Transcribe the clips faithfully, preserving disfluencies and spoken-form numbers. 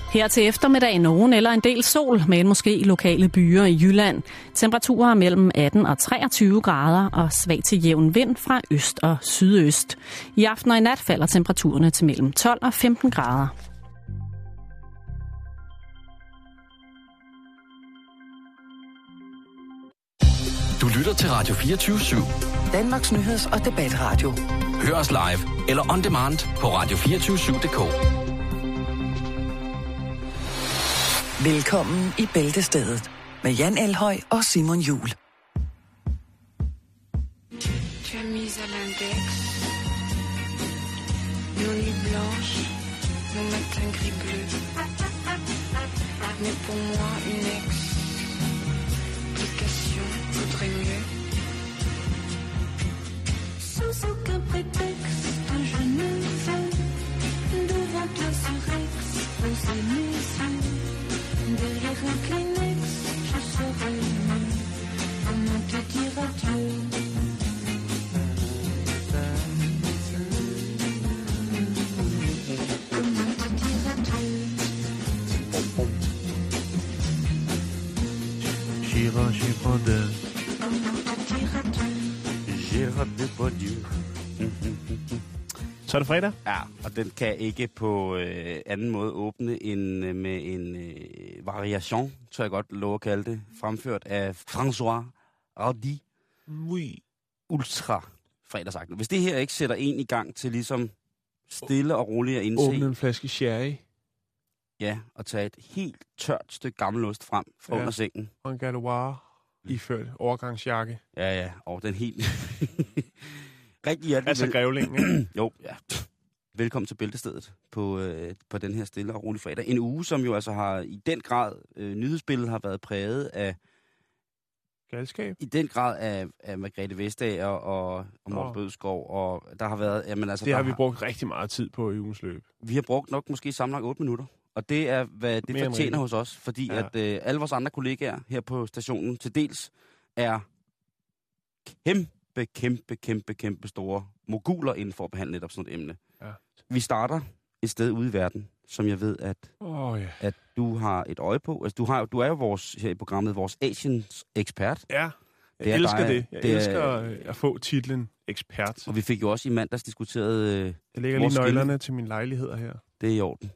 Her til eftermiddag nogen eller en del sol, men måske lokale byer i Jylland. Temperaturer mellem atten og treogtyve grader og svag til jævn vind fra øst og sydøst. I aften og i nat falder temperaturerne til mellem tolv og femten grader. Du lytter til Radio fireogtyve syv. Danmarks nyheds- og debatradio. Hør os live eller on demand på radio to fire syv punktum d k. Velkommen i Bæltestedet med Jan Elhøj og Simon Juhl. Chemise à l'index, nos nuits blanches, nos matins gris bleu. Mais pour moi une explication vaudrait mieux. Sans aucun prétexte, je ne veux devant toi ce Rex, poser mes yeux. Derrière un Kleenex, je serai mieux. Comment te dire adieu? Comment te dire adieu? Gérard Depardieu. Comment te dire adieu? Gérard Depardieu. Så er det fredag. Ja, og den kan ikke på øh, anden måde åbne end øh, med en øh, variation, tror jeg godt lov at kalde det, fremført af François Hardy. Oui. Ultra fredagsagten. Hvis det her ikke sætter en i gang til ligesom stille og roligt at indse... Åbne en flaske sherry. Ja, og tage et helt tørt stykke gammelost frem fra Ja. under sengen. Og en Galois iført overgangsjakke. Ja, ja, og den helt... Rigtig hjertelig Altså vel- grævlingen, ikke? Jo, ja. Velkommen til Bæltestedet på, øh, på den her stille og rolig fredag. En uge, som jo altså har i den grad, øh, nyhedsbilledet har været præget af, Galskab. i den grad af, af Margrethe Vestager og, og Morten Åh. Bødskov, og der har været, jamen altså... Det der har vi brugt rigtig meget tid på i ugens løb. Vi har brugt nok måske sammenlagt otte minutter, og det er, hvad det Mere end fortjener rigeligt. hos os, fordi Ja. at øh, alle vores andre kollegaer her på stationen til dels er kæmpe, kæmpe, kæmpe, kæmpe store moguler inden for at behandle netop sådan et emne. Ja. Vi starter et sted ude i verden, som jeg ved, at, Åh oh, ja. at du har et øje på. Altså, du, har, du er jo vores, her i programmet vores Asiens ekspert, Ja, jeg Det er elsker dig. det. Jeg Det er- elsker øh, at få titlen ekspert. og vi fik jo også i mandags diskuteret, øh, Jeg lægger vores lige skille. nøglerne til min lejlighed her. det er i orden.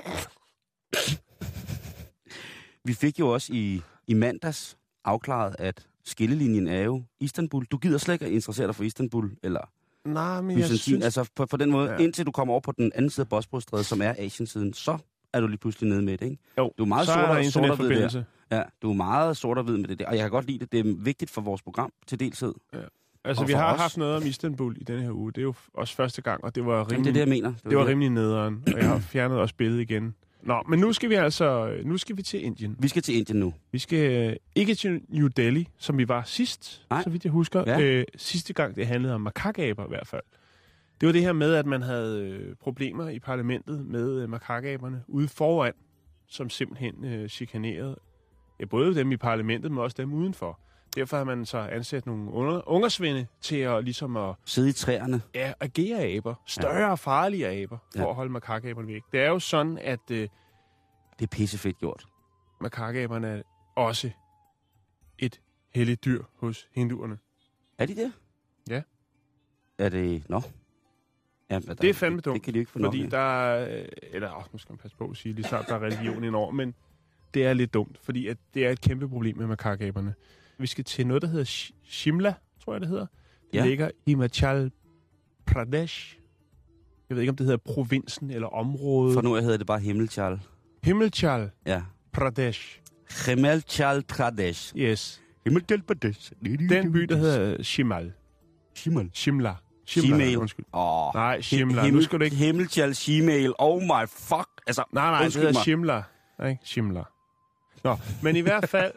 Vi fik jo også i, i mandags afklaret, at skillelinjen er jo Istanbul. Du gider slet ikke at interessere dig for Istanbul, eller Nej, men jeg Byzantin. synes... Altså på, på den måde, Ja. ja. Indtil du kommer over på den anden side af Bosporusstrædet, som er Asiensiden, så er du lige pludselig nede med det, ikke? Jo, Du er meget så sort er der og- sort og hvid der. internetforbindelse. Ja, du er meget sort og hvid med det der, og jeg kan godt lide det. Det er vigtigt for vores program til deltid. Altså, Og vi for har os- haft noget om Istanbul i denne her uge. Det er jo også første gang, og det var Jamen, rimelig, det er det, jeg mener. Det, det var rimelig nederen. Og jeg har fjernet også billedet igen. Nå, men nu skal vi altså nu skal vi til Indien. Vi skal til Indien nu. Vi skal øh, ikke til New Delhi, som vi var sidst, Nej. så vidt jeg husker. Ja. Øh, sidste gang, det handlede om makakaber i hvert fald. Det var det her med, at man havde øh, problemer i parlamentet med øh, makakaberne ude foran, som simpelthen øh, chikanerede ja, både dem i parlamentet, men også dem udenfor. Derfor har man så ansat nogle under, ungersvende til at, ligesom at Sidde i træerne. ja, agere aber. Større og farlige aber, for Ja. at holde makakaberne væk. Det er jo sådan, at øh, Det er pissefedt gjort. makakaberne er også et helligt dyr hos hinduerne. Er de det? Ja. Er det... Nå. Ja, men der, Det er fandme det, dumt, det kan de jo ikke få nok Fordi af. der er, eller åh, nu skal man passe på at sige, lige snart der er religion indover, men det er lidt dumt, fordi at det er et kæmpe problem med makakaberne. Vi skal til noget, der hedder Sh- Shimla, tror jeg det hedder. Det Ja. ligger i Himachal Pradesh. Jeg ved ikke, om det hedder provinsen eller området. For nu hedder det bare Himmelchal. Himachal Ja. Pradesh. Himmelchal Pradesh. Yes. Himmelchal Pradesh. Den by, der hedder Shimal. Shimal. Shimla. Shimel. Undskyld. Åh. Nej, Shimla. Nu skal du ikke... Himmelchal Shimel. Oh my fuck. Altså, Nej, nej, det undskyld hedder mig. Shimla. Ikke? Shimla. Nå, men i hvert fald,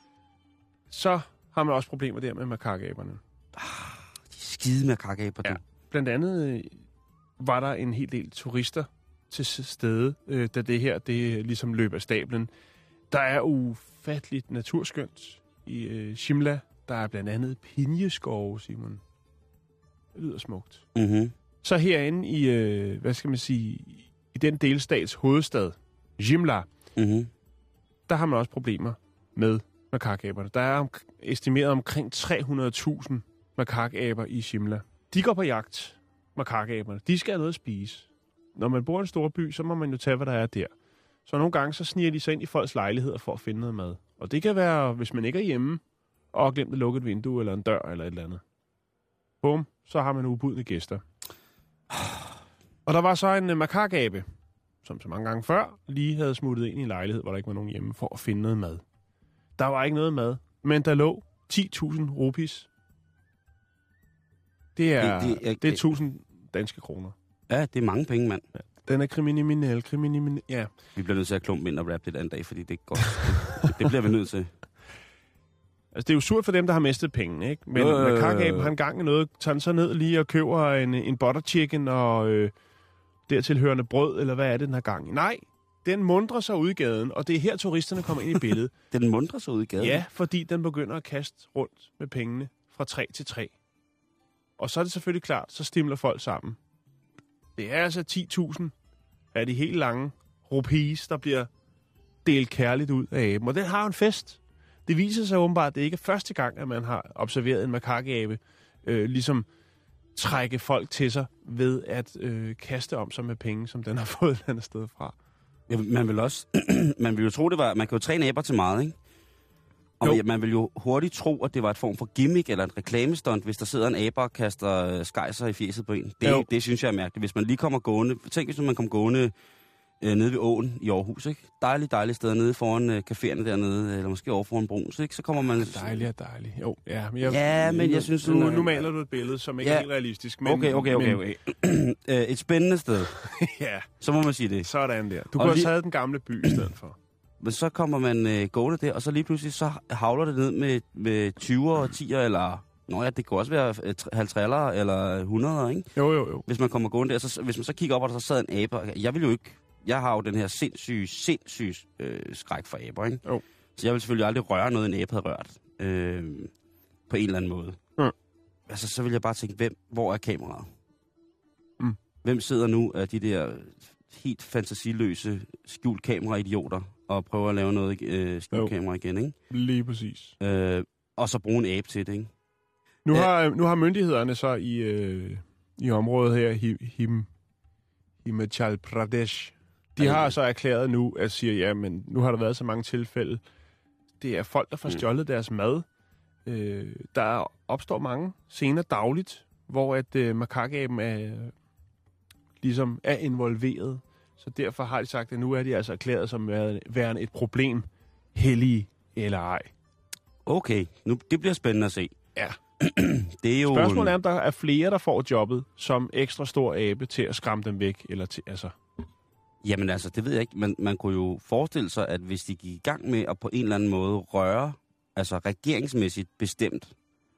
så har man også problemer der med makakaberne. Skide med kakaber, du. Ja. Blandt andet øh, var der en hel del turister til stede, øh, da det her det ligesom løb af stablen. Der er ufatteligt naturskønt i øh, Shimla. Der er blandt andet pinjeskove, Simon. Det lyder smukt. Mhm. Så herinde i, øh, hvad skal man sige, i den delstats hovedstad, Shimla, Mm-hmm. der har man også problemer med makakaberne. Der er om, estimeret omkring tre hundrede tusind makakaber i Shimla. De går på jagt, makakaberne. De skal have noget at spise. Når man bor i en stor by, så må man jo tage, hvad der er der. Så nogle gange, så sniger de sig ind i folks lejligheder for at finde noget mad. Og det kan være, hvis man ikke er hjemme, og har glemt at lukke et vindue eller en dør eller et eller andet. Bum, så har man ubudne gæster. Og der var så en uh, makakabe, som så mange gange før, lige havde smuttet ind i en lejlighed, hvor der ikke var nogen hjemme, for at finde noget mad. Der var ikke noget mad, men der lå ti tusind rupees. Det er, det, det, er, det er tusind danske kroner. Ja, det er mange penge, mand. Ja. Den er kriminel, kriminel, ja. Vi bliver nødt til at klumpe ind og rappe det den dag, fordi det er godt. det, det bliver vi nødt til. Altså, det er jo surt for dem, der har mistet pengene, ikke? Men øh, makakaben har en gang i noget, tager den så ned lige og køber en, en butter chicken og øh, dertilhørende brød, eller hvad er det, den har gang i? Nej, den mundrer sig ud i gaden, og det er her, turisterne kommer ind i billedet. Den mundrer sig ud i gaden? Ja, fordi den begynder at kaste rundt med pengene fra træ til træ. Og så er det selvfølgelig klart, så stimler folk sammen. Det er altså ti tusind af de helt lange rupees, der bliver delt kærligt ud af aben. Og den har en fest. Det viser sig åbenbart, at det ikke er første gang, at man har observeret en makakabe øh, ligesom trække folk til sig ved at øh, kaste om sig med penge, som den har fået et andet sted fra. Ja, man vil også, man vil jo tro, det var, man kan jo træne aber til meget, ikke? Og jo. Man vil jo hurtigt tro, at det var et form for gimmick eller et reklamestunt, hvis der sidder en aber og kaster skejser i fjeset på en. Det, det synes jeg er mærkeligt. Hvis man lige kommer gående, tænk hvis man kommer gående øh, nede ved åen i Aarhus, ikke? Dejligt, dejligt sted nede foran øh, caféerne dernede, eller måske over foran broen, så, ikke? Så kommer man... Dejligt og dejligt. Jo, ja, men jeg, ja, men jeg synes... Nu, nu maler du et billede, som ikke ja. er helt realistisk. Men, okay, okay, okay. okay. Men... et spændende sted. Ja. Så må man sige det. Sådan der. Du kunne lige... have taget den gamle by i stedet for. Men så kommer man øh, gående der, og så lige pludselig så havler det ned med, med tyver og tier, eller... Nå ja, det kan også være halvtreller eller hundrede, ikke? Jo, jo, jo. Hvis man kommer gående der, så, hvis man så kigger op, og der så sad en aber... Jeg vil jo ikke... Jeg har jo den her sindssyge, sindssyge øh, skræk for aber, ikke? Jo. Så jeg vil selvfølgelig aldrig røre noget, en abe havde rørt. Øh, på en eller anden måde. Mm. Altså, så vil jeg bare tænke, hvem, hvor er kameraet? Mm. Hvem sidder nu af de der helt fantasiløse skjult kamera-idioter og prøver at lave noget øh, skjult kamera igen, ikke? Lige præcis. Øh, og så bruge en abe til det, ikke? Nu har, nu har myndighederne så i, øh, i området her, Him, Himachal Pradesh, de Ej. har så erklæret nu, at siger, ja, men nu har der været så mange tilfælde. Det er folk, der får stjålet mm. deres mad. Øh, der opstår mange scener dagligt, hvor at øh, makakaben er, ligesom er involveret. Så derfor har de sagt, at nu er de altså erklæret som værende et problem, hellige eller ej. Okay, nu, det bliver spændende at se. Ja. Det er jo... Spørgsmålet er, om der er flere, der får jobbet som ekstra stor abe til at skræmme dem væk, eller til, altså... Jamen altså, det ved jeg ikke. Man, man kunne jo forestille sig, at hvis de gik i gang med at på en eller anden måde røre, altså regeringsmæssigt bestemt,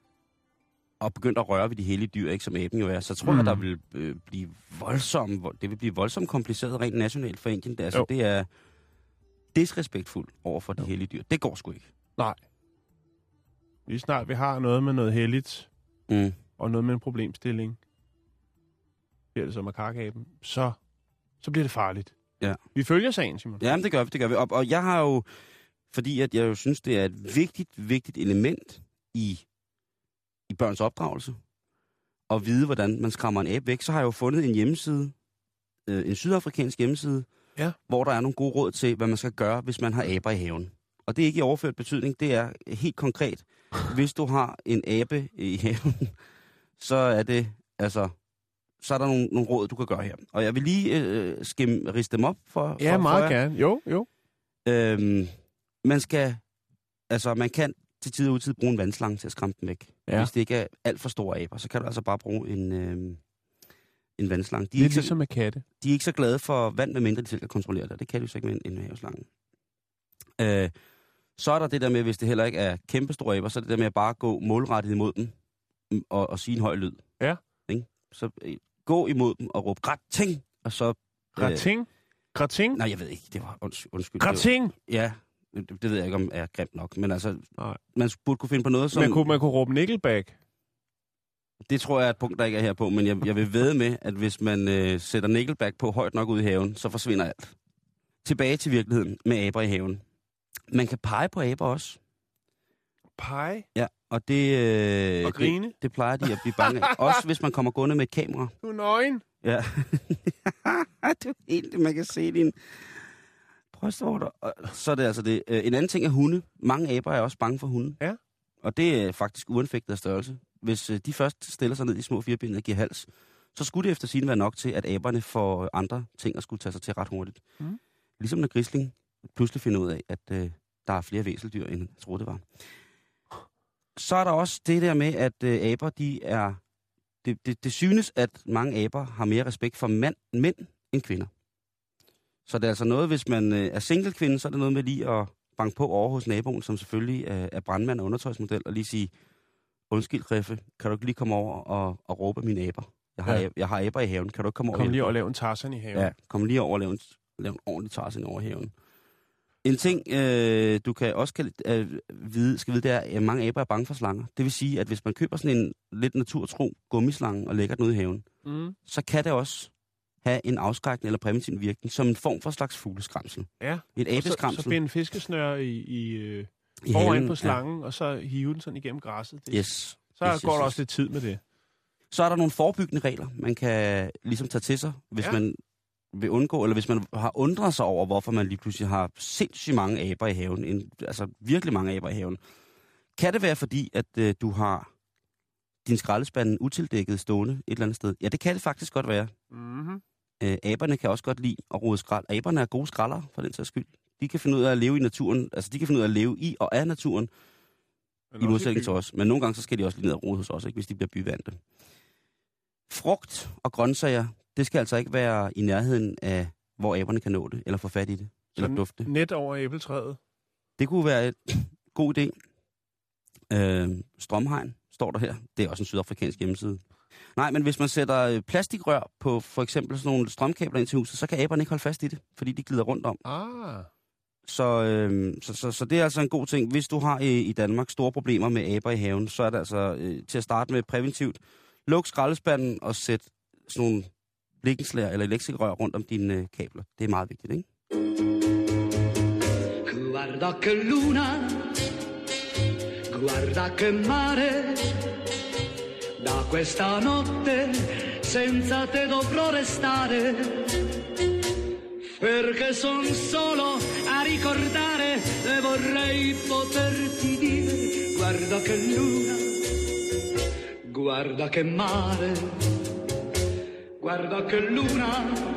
og begyndte at røre ved de hellige dyr, ikke som aben jo er, så tror mm. jeg, der vil øh, blive voldsomt, det vil blive voldsomt kompliceret rent nationalt for Indien. Det, altså, det er disrespektfuldt over for de hellige dyr. Det går sgu ikke. Nej. Lige snart vi har noget med noget helligt, mm. og noget med en problemstilling, bliver det så makakaben, så, så bliver det farligt. Ja. Vi følger sagen, Simon. Jamen, det gør vi, det gør vi. Og, og jeg har jo, fordi at jeg jo synes, det er et vigtigt, vigtigt element i, i børns opdragelse, at vide, hvordan man skræmmer en abe væk, så har jeg jo fundet en hjemmeside, øh, en sydafrikansk hjemmeside, ja. hvor der er nogle gode råd til, hvad man skal gøre, hvis man har aber i haven. Og det er ikke i overført betydning, det er helt konkret. Hvis du har en abe i haven, så er det, altså, så er der nogle, nogle råd, du kan gøre her. Og jeg vil lige øh, skimme, riste dem op for Ja, for, meget for gerne. Jo, jo. Øhm, man skal, altså, man kan til tid og udtid bruge en vandslange til at skræmme dem væk. Ja. Hvis det ikke er alt for store aber, så kan du altså bare bruge en, øh, en vandslange. De er det er ikke ligesom med katte. De er ikke så glade for vand, medmindre de selv kan kontrollere det. Det kan de jo så ikke med en, en haveslange. Øh, så er der det der med, hvis det heller ikke er kæmpestore aber, så er det der med at bare gå målrettet imod dem og, og sige en høj lyd. Ja. Ikke? Så øh, gå imod dem og råbe grating, og så... Grating? Øh, grating? Nej, jeg ved ikke. Det var unds- undskyld. Grating? Var, ja, det, det ved jeg ikke, om er grimt nok. Men altså, nej. Man burde kunne finde på noget, som... Man kunne, man kunne råbe Nickelback. Det tror jeg er et punkt, der ikke er her på, men jeg, jeg vil vædde med, at hvis man øh, sætter Nickelback på højt nok ud i haven, så forsvinder alt. tilbage til virkeligheden med aber i haven. Man kan pege på aber også. Pege? Ja, og det... Øh, og grine? Det, det plejer de at blive bange af. Også hvis man kommer gående med et kamera. Du er nøgen. Ja. Det er helt det, man kan se din brystvorter. Så er det altså det. En anden ting er hunde. Mange aber er også bange for hunde. Ja. Og det er faktisk uanfægtet af størrelse. Hvis de først stiller sig ned i små fireben og giver hals, så skulle det efter sin være nok til, at aberne får andre ting at skulle tage sig til ret hurtigt. Mm. Ligesom når grisling pludselig finder ud af, at øh, der er flere væseldyr, end jeg troede det var. Så er der også det der med, at øh, aber, de er... Det, det, det synes, at mange aber har mere respekt for mand, mænd end kvinder. Så det er altså noget, hvis man øh, er single kvinde, så er det noget med lige at banke på over hos naboen, som selvfølgelig er, er brandmand og undertøjsmodel, og lige sige, undskyld, Reffe, kan du ikke lige komme over og, og råbe mine aber? Jeg har, ja. jeg har aber i haven, kan du ikke komme over? Kom lige over og lave en Tarzan i haven. Ja, kom lige over og lave en, lave en ordentlig Tarzan over haven. En ting, øh, du kan også kan, øh, vide, skal vide, det er, at mange aber er bange for slanger. Det vil sige, at hvis man køber sådan en lidt naturtro gummislange og lægger den ud i haven, mm. så kan det også have en afskrækkende eller præventiv virkning, som en form for slags fugleskramsel. Ja, et abeskramsel. Så, så binde en fiskesnør i, i, øh, I foran haven, på slangen, ja. Og så hive den sådan igennem græsset. Det, yes. Så yes, går yes, der yes. også lidt tid med det. Så er der nogle forebyggende regler, man kan ligesom tage til sig, hvis ja. man vil undgå, eller hvis man har undret sig over, hvorfor man lige pludselig har sindssygt mange aber i haven, en, altså virkelig mange aber i haven. Kan det være fordi, at øh, du har din skraldespand utildækket stående et eller andet sted? Ja, det kan det faktisk godt være. Mm-hmm. Øh, aberne kan også godt lide at rode skrald. Aberne er gode skraldere, for den sags skyld. De kan finde ud af at leve i naturen, altså de kan finde ud af at leve i og af naturen, i modsætning til os. Men nogle gange så skal de også lige ned og rode hos os, ikke, hvis de bliver byvante. Frugt og grøntsager, det skal altså ikke være i nærheden af, hvor aberne kan nå det, eller få fat i det, så eller dufte det. Net over æbletræet? Det kunne være et god idé. Øh, Strømhegn står der her. Det er også en sydafrikansk hjemmeside. Nej, men hvis man sætter plastikrør på for eksempel sådan nogle strømkabler ind til huset, så kan aberne ikke holde fast i det, fordi de glider rundt om. Ah. Så, øh, så, så, så det er altså en god ting. Hvis du har i, i Danmark store problemer med aber i haven, så er det altså øh, til at starte med præventivt. Luk skraldespanden og sæt sådan nogle blikkenslager eller elektrikrør rundt om dine øh, kabler. Det er meget vigtigt, ikke? Guarda che luna, guarda che mare, da questa notte senza te dovrò restare, perché son solo a ricordare e vorrei poterti dire, guarda che luna, guarda che mare, guarda che luna,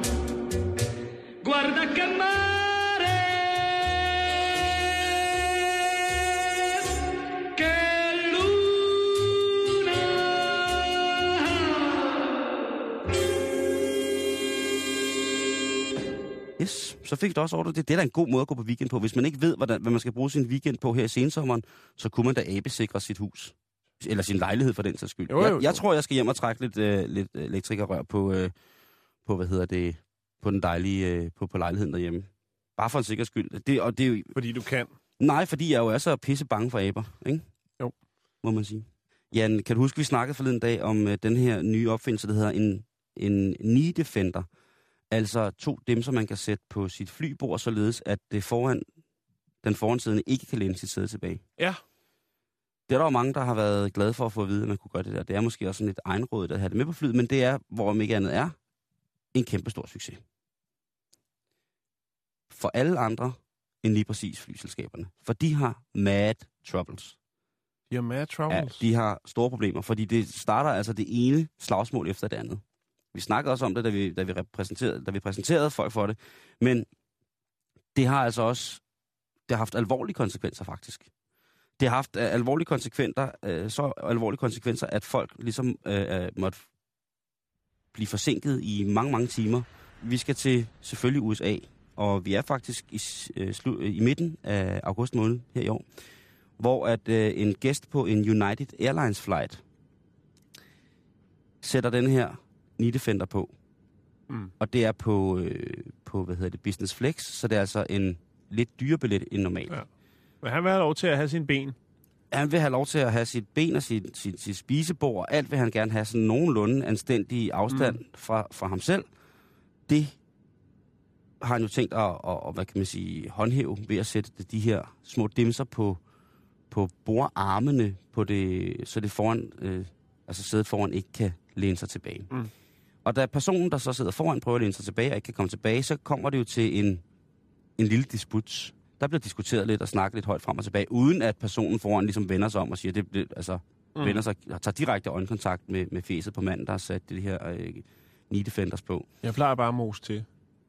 guarda che mare. Yes, så fik du også ordret det. Det er da en god måde at gå på weekend på. Hvis man ikke ved, hvordan, hvad man skal bruge sin weekend på her i sensommeren, så kunne man da abesikre sit hus. Eller sin lejlighed for den sags skyld. Jo, jo, jo. Jeg, jeg tror, jeg skal hjem og trække lidt, øh, lidt elektrikerrør på, øh, på, hvad hedder det, på den dejlige, øh, på, på lejligheden derhjemme. Bare for en sikker skyld. Det, og det er jo, fordi du kan? Nej, fordi jeg jo er så pisse bange for aber, ikke? Jo. Må man sige. Jan, kan du huske, vi snakkede forleden dag om øh, den her nye opfindelse, der hedder en, en knee defender. Altså to dimser, man kan sætte på sit flybord, således at det foran, den foransiddende ikke kan læne sit sæde tilbage. Ja. Det er der jo mange, der har været glade for at få at vide, at man kunne gøre det der. Det er måske også sådan et egenråd, der har det med på flyet, men det er, hvor om ikke andet er, en kæmpe stor succes. For alle andre end lige præcis flyselskaberne. For de har mad troubles. De har mad troubles? Ja, de har store problemer, fordi det starter altså det ene slagsmål efter det andet. Vi snakkede også om det, da vi, da vi, repræsenterede, da vi præsenterede folk for det. Men det har altså også det har haft alvorlige konsekvenser, faktisk. Det har haft uh, alvorlige konsekvenser, uh, så alvorlige konsekvenser, at folk ligesom uh, måtte blive forsinket i mange, mange timer. Vi skal til selvfølgelig U S A, og vi er faktisk i, uh, slu, uh, i midten af august måned her i år, hvor at uh, en gæst på en United Airlines flight sætter den her knee defender på. Mm. Og det er på, øh, på, hvad hedder det, Business Flex, så det er altså en lidt dyre billet end normalt. Ja. Men han vil have lov til at have sine ben. Han vil have lov til at have sit ben og sit, sit, sit spisebord, og alt vil han gerne have sådan nogenlunde anstændig afstand mm. fra, fra ham selv. Det har han jo tænkt at, at, at hvad kan man sige, håndhæve ved at sætte de her små dimser på, på bordarmene, på det, så det foran, øh, altså sædet foran ikke kan læne sig tilbage. Mm. Og da personen, der så sidder foran, prøver at læne sig tilbage og ikke kan komme tilbage, så kommer det jo til en, en lille disput. Der bliver diskuteret lidt og snakket lidt højt frem og tilbage, uden at personen foran ligesom vender sig om og siger, det, det altså mm. vender sig og tager direkte øjenkontakt med, med fæset på manden, der har sat det her øh, knee defenders på. Jeg plejer bare at mose til.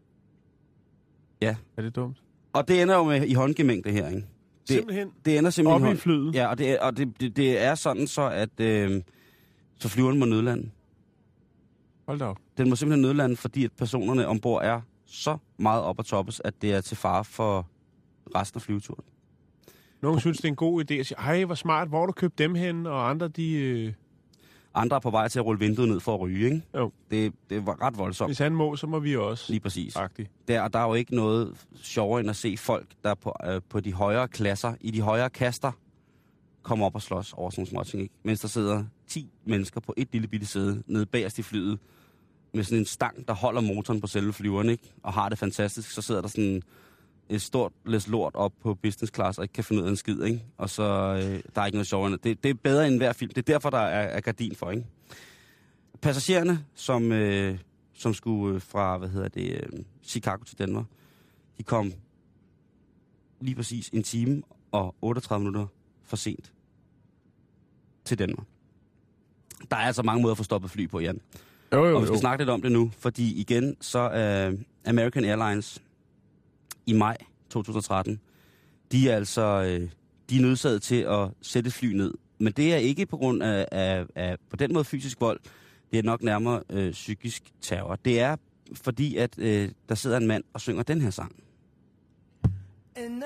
Ja. Er det dumt? Og det ender jo med i håndgemængde her, ikke? Det, simpelthen? Det ender simpelthen op hånd... i flyet? Ja, og det, og det, det, det er sådan så, at øh, så flyveren må nødlande. Hold da op. Den må simpelthen nødlande, fordi at personerne ombord er så meget op at toppes, at det er til fare for resten af flyveturen. Nogle synes, det er en god idé at sige, ej, hvor smart, hvor har du købt dem hen? Og andre, de... Øh... Andre er på vej til at rulle vinduet ned for at ryge, ikke? Jo. Det, det var ret voldsomt. Hvis han må, så må vi også. Lige præcis. Agtigt. Der, og der er jo ikke noget sjovere end at se folk, der på, øh, på de højere klasser, i de højere kaster, kommer op og slås over sådan nogle småting, ikke? Mens der sidder ti mennesker på et lille bitte sæde nede bagerst i flyet, med sådan en stang, der holder motoren på selve flyveren, ikke? Og har det fantastisk, så sidder der sådan et stort læs lort op på business class, og ikke kan finde ud af en skid, ikke? Og så øh, der er ikke noget sjovere. Det, det er bedre end hver film. Det er derfor, der er, er gardin for, ikke? Passagererne, som, øh, som skulle fra, hvad hedder det, øh, Chicago til Danmark, de kom lige præcis en time og otteogtredive minutter for sent til Danmark. Der er altså mange måder at få stoppet fly på, Jan. Jo, jo, og vi skal jo. snakke lidt om det nu, fordi igen, så er uh, American Airlines i maj to tusind og tretten, de er altså uh, de er nødsaget til at sætte fly ned. Men det er ikke på grund af, af, af på den måde fysisk vold, det er nok nærmere uh, psykisk terror. Det er fordi, at uh, der sidder en mand og synger den her sang. And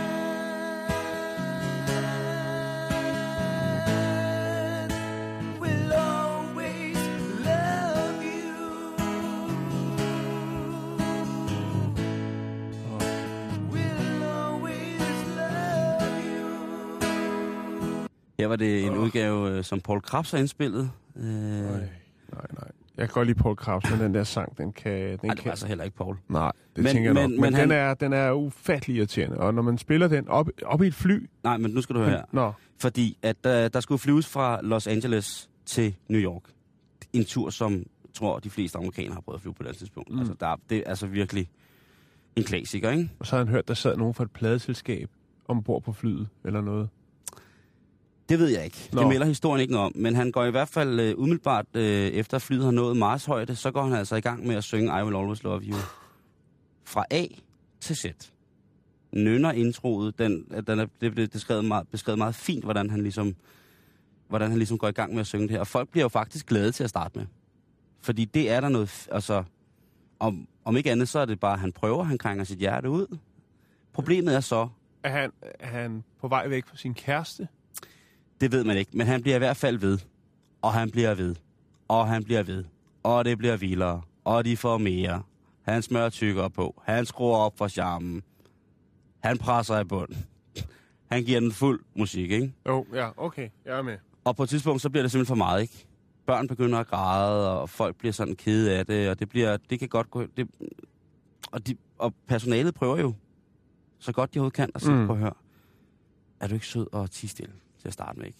Her var det en oh. udgave, som Paul Krabs har indspillet. Uh... Nej, nej, nej. Jeg kan godt lide Paul Krabs, men den der sang, den kan... Den Nej, det kan... var altså heller ikke Paul. Nej, det men, tænker jeg men, nok. Men, men den, han... er, den er ufattelig irriterende. Og når man spiller den op, op i et fly... Nej, men nu skal du høre her. Nå. Fordi at uh, der skulle flyves fra Los Angeles til New York. En tur, som jeg tror, de fleste amerikanere har prøvet at flyve på det tidspunkt. Mm. Altså, der, det er altså virkelig en klassiker, ikke? Og så har han hørt, der sad nogen fra et pladeselskab ombord på flyet, eller noget. Det ved jeg ikke. Nå. Det melder historien ikke noget om. Men han går i hvert fald uh, umiddelbart, uh, efter flyet har nået Mars højde, så går han altså i gang med at synge I Will Always Love You. Fra A til Z. Nynner introet, den, den er, det blev beskrevet meget, beskrevet meget fint, hvordan han, ligesom, hvordan han ligesom går i gang med at synge det her. Og folk bliver jo faktisk glade til at starte med. Fordi det er der noget... Altså, om, om ikke andet, så er det bare, at han prøver, han krænger sit hjerte ud. Problemet er så... Er han, er han på vej væk fra sin kæreste? Det ved man ikke, men han bliver i hvert fald ved. Og han bliver ved. Og han bliver ved. Og det bliver vildere. Og de får mere. Han smører tykkere på. Han skruer op for charmen. Han presser i bund. Han giver den fuld musik, ikke? Jo, ja, okay. Jeg er med. Og på et tidspunkt, så bliver det simpelthen for meget, ikke? Børn begynder at græde, og folk bliver sådan kede af det, og det bliver, det kan godt gå... Det, og, de, og personalet prøver jo, så godt de overhovedet kan, at sige, mm. prøv at høre, er du ikke sød og tige stille til at starte med, ikke?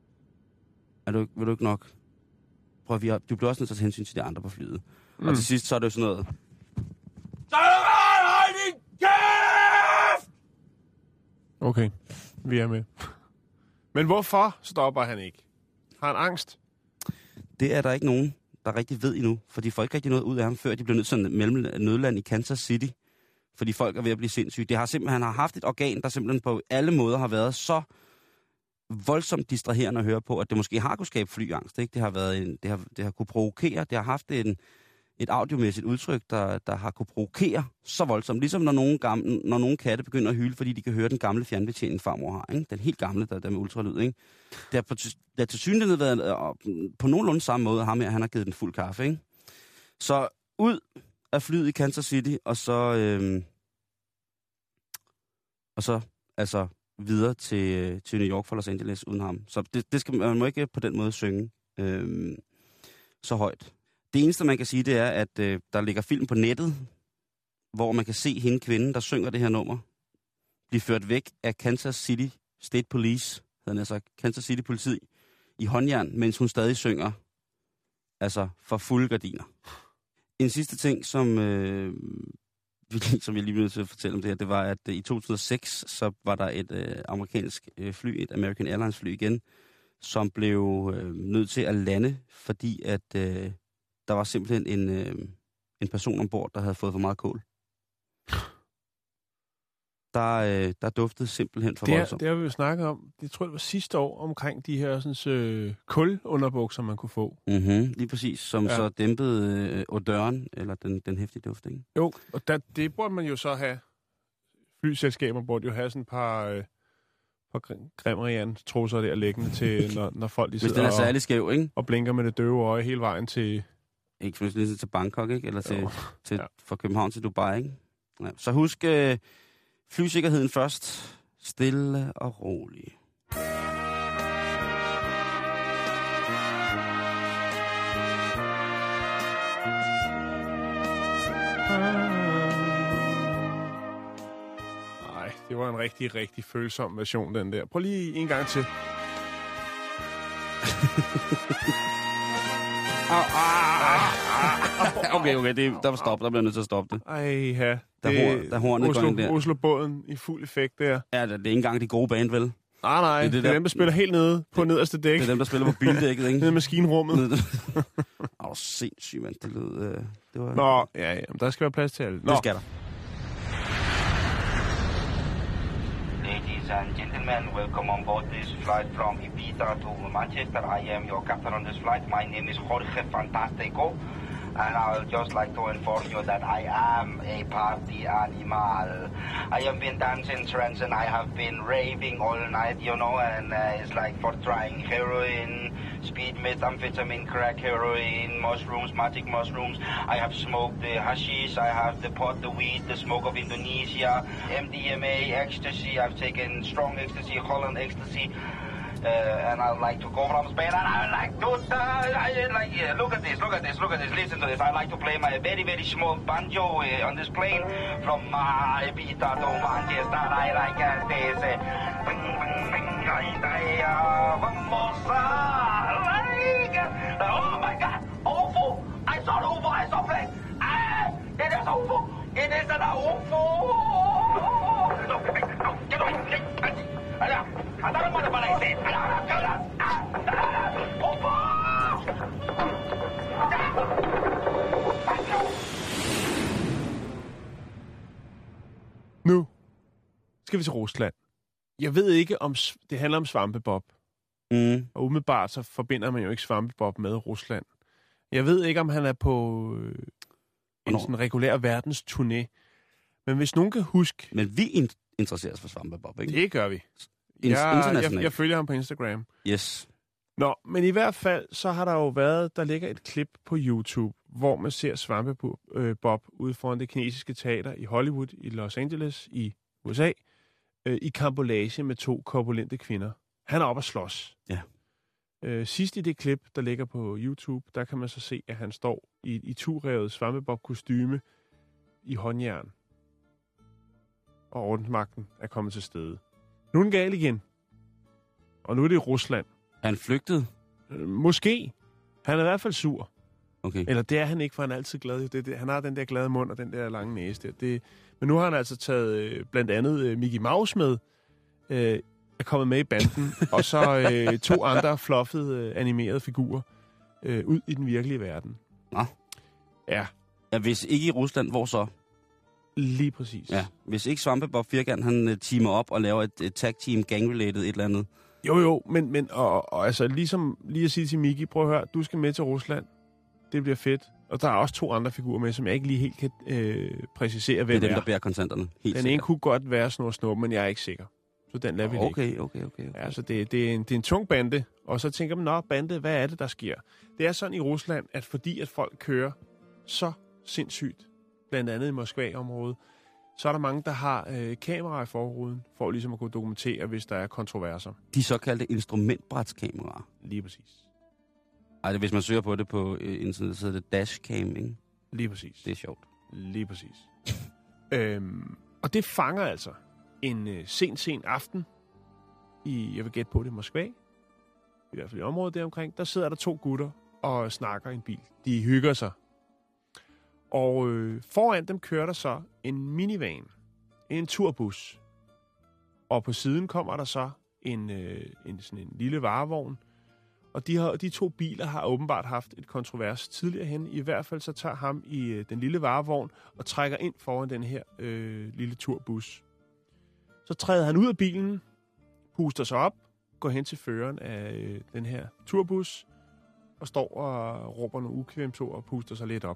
Er du, vil du ikke nok? Prøv at vi har, du bliver også nødt til at tage hensyn til de andre på flyet. Mm. Og til sidst, så er det jo sådan noget... Så er du ret, din kæft! Okay, vi er med. Men hvorfor stopper han ikke? Har han angst? Det er der ikke nogen, der rigtig ved endnu. For de får ikke rigtig noget ud af ham, før de bliver nødt til sådan mellem nødland i Kansas City. Fordi folk er ved at blive sindssyge. Det har simpelthen, han har haft et organ, der simpelthen på alle måder har været så voldsomt distraherende at høre på, at det måske har kunne skabe flyangst. Ikke? Det har været en, det har, det har kunne provokere, det har haft en, et audiomæssigt udtryk, der, der har kunne provokere så voldsomt. Ligesom når nogle, gamle, når nogle katte begynder at hyle, fordi de kan høre den gamle fjernbetjening, farmor har. Ikke? Den helt gamle, der, der med ultralyd. Ikke? Det har på, det har til synligheden været på nogenlunde samme måde, ham her, han har givet den fuld kaffe. Ikke? Så ud af flyet i Kansas City, og så, øhm, og så altså videre til, til New York fra Los Angeles uden ham. Så det, det skal, man må ikke på den måde synge øhm, så højt. Det eneste, man kan sige, det er, at øh, der ligger film på nettet hvor man kan se hende kvinden, der synger det her nummer, blive ført væk af Kansas City State Police, hedder altså Kansas City politi, i håndjern, mens hun stadig synger, altså for fulde gardiner. En sidste ting, som, øh, som jeg lige blev nødt til at fortælle om det her, det var, at i to tusind og seks, så var der et øh, amerikansk øh, fly, et American Airlines fly igen, som blev øh, nødt til at lande, fordi at øh, der var simpelthen en, øh, en person ombord, der havde fået for meget kål. Der, øh, der duftede simpelthen for det er, voldsomt. Det har vi jo snakket om, jeg tror det var sidste år, omkring de her sådan, øh, kulunderbukser, man kunne få. Mm-hmm, lige præcis, som ja. så dæmpede øh, odøren, eller den, den hæftige duft, ikke? Jo, og der, det burde man jo så have. Flyselskaber burde jo have sådan et par, øh, par Grimmerians trusser der liggende til, når, når folk de Hvis den er særlig og, skæv, ikke? og blinker med det døve øje hele vejen til... Ikke for ligesom til Bangkok, ikke? Eller til, til, ja. fra København til Dubai, ikke? Ja. Så husk øh, flysikkerheden først. Stille og roligt. Nej, det var en rigtig, rigtig følsom version, den der. Prøv lige en gang til. Okay, okay, det, der var stop. Der bliver nødt til at stoppe det. Ej, ja. Der, hor, der hornet Oslo, går ind der. Oslo-båden i fuld effekt der. Ja, det, det er ikke engang de gode band, vel? Nej, nej. Det er, det, det det er der, dem, der spiller helt nede på det, nederste dæk. Det er dem, der spiller på bildækket, ikke? Nede i maskinrummet. Åh, oh, sindssygt, mand. Det lød... Øh, det var... Nå, ja, ja. Der skal være plads til alle. Nå. Det skal der. Ladies and gentlemen, welcome on board this flight from Ibiza to Manchester. I am your captain on this flight. My name is Jorge Fantastico. And I would just like to inform you that I am a party animal. I have been dancing trance and I have been raving all night, you know, and uh, it's like for trying heroin, speed, methamphetamine, crack, heroin, mushrooms, magic mushrooms. I have smoked the hashish, I have the pot, the weed, the smoke of Indonesia, M D M A, ecstasy. I've taken strong ecstasy, Holland ecstasy. Uh, and I'd like to go from Spain, and I like to, uh, I like, yeah, look at this, look at this, look at this, listen to this. I like to play my very, very small banjo uh, on this plane from uh, Ibiza to Manchester. I like uh, this. Uh, bing, bing, bing, I, I, uh, vamos a like, uh, oh my God, U F O! I saw an U F O, I saw a plane. Ah, it is U F O! It is an U F O! No, no, get away! I don't want to buy it. I don't Nu skal vi til Rusland. Jeg ved ikke, om det handler om Svampebob. Mm. Og umiddelbart så forbinder man jo ikke Svampebob med Rusland. Jeg ved ikke, om han er på øh, en sådan regulær verdensturné. Men hvis nogen kan huske... Men vi interesserer os for Svampebob, ikke? Det gør vi. In- jeg, jeg, jeg følger ham på Instagram. Yes. Nå, men i hvert fald, så har der jo været, der ligger et klip på YouTube, hvor man ser Svampebob øh, Bob ude foran det kinesiske teater i Hollywood, i Los Angeles, i U S A, øh, i kampolage med to korpulente kvinder. Han er oppe at slås. Ja. Øh, sidst i det klip, der ligger på YouTube, der kan man så se, at han står i i turrevet Svampebob-kostyme i håndjern. Og ordensmagten er kommet til stede. Nu er den gal igen. Og nu er det i Rusland. Er han flygtet? Øh, måske. Han er i hvert fald sur. Okay. Eller det er han ikke, for han er altid glad. Det, det, han har den der glade mund og den der lange næse der. Det, men nu har han altså taget øh, blandt andet øh, Mickey Mouse med. Øh, er kommet med i banden. Og så øh, to andre fluffede øh, animerede figurer øh, ud i den virkelige verden. Nå. Ja. Ja, hvis ikke i Rusland, hvor så? Lige præcis. Ja, hvis ikke Svampebob Firkant, han uh, teamer op og laver et, et tag team gang-related et eller andet. Jo, jo, men, men og, og altså ligesom lige at sige til Mickey, prøv at høre, du skal med til Rusland. Det bliver fedt. Og der er også to andre figurer med, som jeg ikke lige helt kan øh, præcisere, hvem det er. dem, er. der bærer kontanterne. Helt den sikkert. ene kunne godt være Snor Snor, men jeg er ikke sikker. Så den lader vi ligge. Okay, okay, okay. okay. Ja, så det, det, er en, det er en tung bande. Og så tænker man, nå, bande, hvad er det, der sker? Det er sådan i Rusland, at fordi at folk kører så sindssygt, blandt andet i Moskva-området, så er der mange, der har øh, kameraer i forruden, for ligesom at kunne dokumentere, hvis der er kontroverser. De såkaldte instrumentbrætskameraer. Lige præcis. Ej, det, hvis man søger på det på øh, internet, så er det dashcam, ikke? Lige præcis. Det er sjovt. Lige præcis. Øhm, og det fanger altså en øh, sen, sen aften i, jeg vil gætte på det, Moskva, i hvert fald i området deromkring, der sidder der to gutter og snakker i en bil. De hygger sig. Og øh, foran dem kører der så en minivan, en turbus. Og på siden kommer der så en, øh, en, sådan en lille varevogn. Og de, har, de to biler har åbenbart haft et kontrovers tidligere hen. I hvert fald så tager ham i øh, den lille varevogn og trækker ind foran den her øh, lille turbus. Så træder han ud af bilen, puster sig op, går hen til føreren af øh, den her turbus, og står og råber nogle ukvemsord og puster sig lidt op.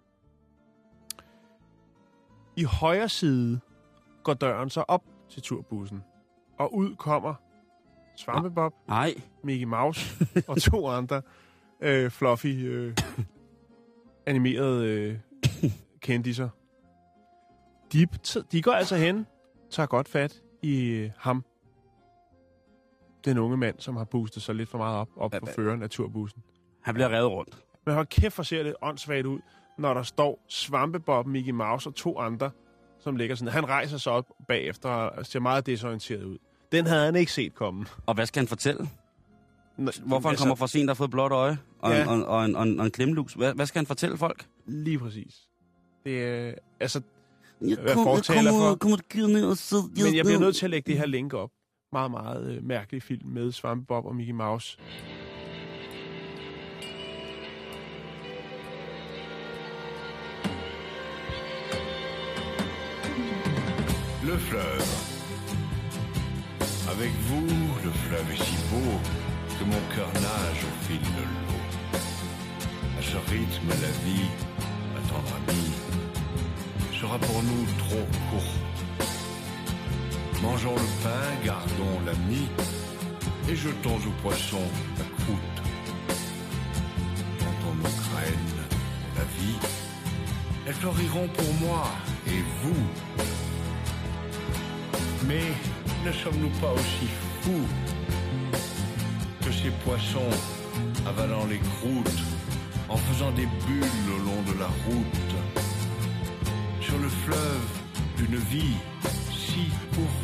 I højre side går døren så op til turbussen, og ud kommer Svampebob, Nej. Mickey Mouse og to andre øh, fluffy øh, animerede øh, kendiser. De, de går altså hen, tager godt fat i øh, ham, den unge mand, som har boostet sig lidt for meget op, op på føreren af turbussen. Han bliver revet rundt. Men hold kæft, for ser det åndssvagt ud, når der står Svampebob, Mickey Mouse og to andre, som ligger sådan. Han rejser sig op bagefter og ser meget desorienteret ud. Den havde han ikke set komme. Og hvad skal han fortælle? Nå, Hvorfor han altså, kommer fra sent, der har fået blåt øje og, ja. en, og, og, en, og, en, og en klemmelus? Hvad, hvad skal han fortælle folk? Lige præcis. Det er, altså, Jeg hvad fortaler for. kommer du ned og sidde. Men jeg bliver nødt til at lægge det her link op. Meget, meget øh, mærkelig film med Svampebob og Mickey Mouse. Le fleuve. Avec vous, le fleuve est si beau que mon cœur nage au fil de l'eau. À ce rythme, la vie, ma tendre amie, sera pour nous trop courte. Mangeons le pain, gardons l'ami, et jetons aux poissons la croûte. Plantons nos graines pour la vie, elles fleuriront pour moi et vous. Mais ne sommes-nous pas aussi fous que ces poissons avalant les croûtes, en faisant des bulles au long de la route, sur le fleuve d'une vie si courte?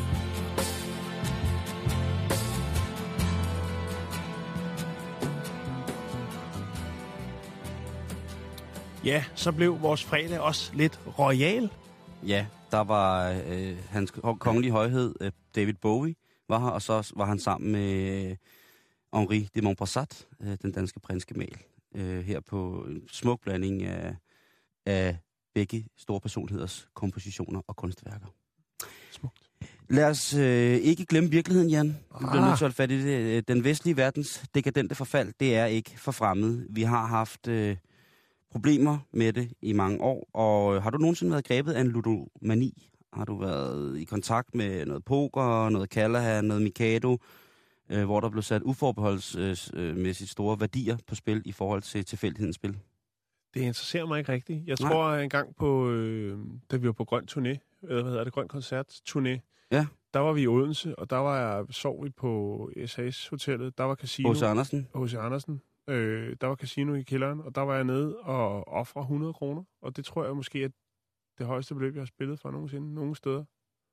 Ja, så blev vores fredag også lidt royal. Ja, der var øh, hans kongelige højhed, øh, David Bowie, var her, og så var han sammen med øh, Henri de Montpassat, øh, den danske prinsgemal, øh, her på en smuk blanding af, af begge store personligheders kompositioner og kunstværker. Smukt. Lad os øh, ikke glemme virkeligheden, Jan. Vi bliver Ah. nødt til at holde fat i det. Den vestlige verdens dekadente forfald, det er ikke for fremmed. Vi har haft øh, problemer med det i mange år, og øh, har du nogensinde været grebet af en ludomani? Har du været i kontakt med noget poker, noget Callahan, noget Mikado, øh, hvor der blev sat uforbeholdsmæssigt store værdier på spil i forhold til tilfældighedens spil? Det interesserer mig ikke rigtigt. Jeg Nej. tror at en gang på, øh, da vi var på Grøn Turné, eller hvad hedder det, Grøn Koncert Turné, Ja. der var vi i Odense, og der var jeg, sov vi på S A S-hotellet. Der var casino. H C Andersen. H C Andersen. Øh, der var casino i kælderen, og der var jeg nede og ofre hundrede kroner. Og det tror jeg måske er det højeste beløb, jeg har spillet for nogensinde, nogen steder.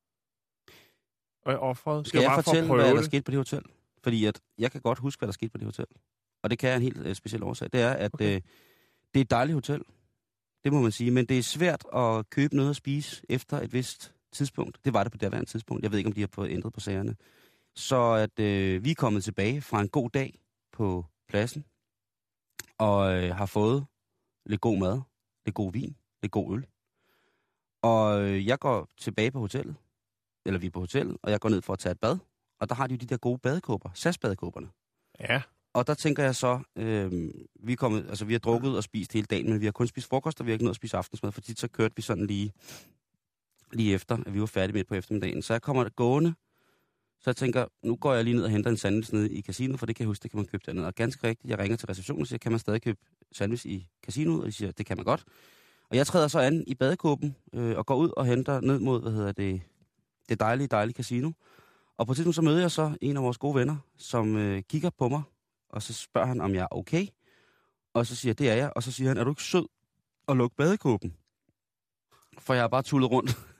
Og jeg offrede. Skal jeg bare fortælle, for at hvad prøve der det. skete på det hotel? Fordi at jeg kan godt huske, hvad der skete på det hotel. Og det kan jeg en helt øh, speciel årsag. Det er, at Okay. øh, det er et dejligt hotel. Det må man sige. Men det er svært at købe noget at spise efter et vist tidspunkt. Det var det på derværende tidspunkt. Jeg ved ikke, om de har fået ændret på sagerne. Så at øh, vi er kommet tilbage fra en god dag på pladsen. Og øh, har fået lidt god mad, lidt god vin, lidt god øl. Og øh, jeg går tilbage på hotellet. Eller vi er på hotellet, og jeg går ned for at tage et bad. Og der har de jo de der gode badekåber, S A S-badekåberne. Ja. Og der tænker jeg så, øh, vi, er kommet, altså, vi har drukket og spist hele dagen, men vi har kun spist frokost, og vi har ikke nået at spise aftensmad, fordi så kørte vi sådan lige, lige efter, at vi var færdige midt på eftermiddagen. Så jeg kommer gående, så jeg tænker, nu går jeg lige ned og henter en sandwich nede i casinoet, for det kan jeg huske, det kan man købe dernede. Og ganske rigtigt, jeg ringer til receptionen og siger, kan man stadig købe sandwich i casinoet? Og de siger, det kan man godt. Og jeg træder så an i badekåben øh, og går ud og henter ned mod, hvad hedder det, det dejlige, dejlige casino. Og på et tidspunkt så møder jeg så en af vores gode venner, som øh, kigger på mig, og så spørger han, om jeg er okay. Og så siger jeg, det er jeg. Og så siger han, er du ikke sød at lukke badekåben? For jeg har bare tullet rundt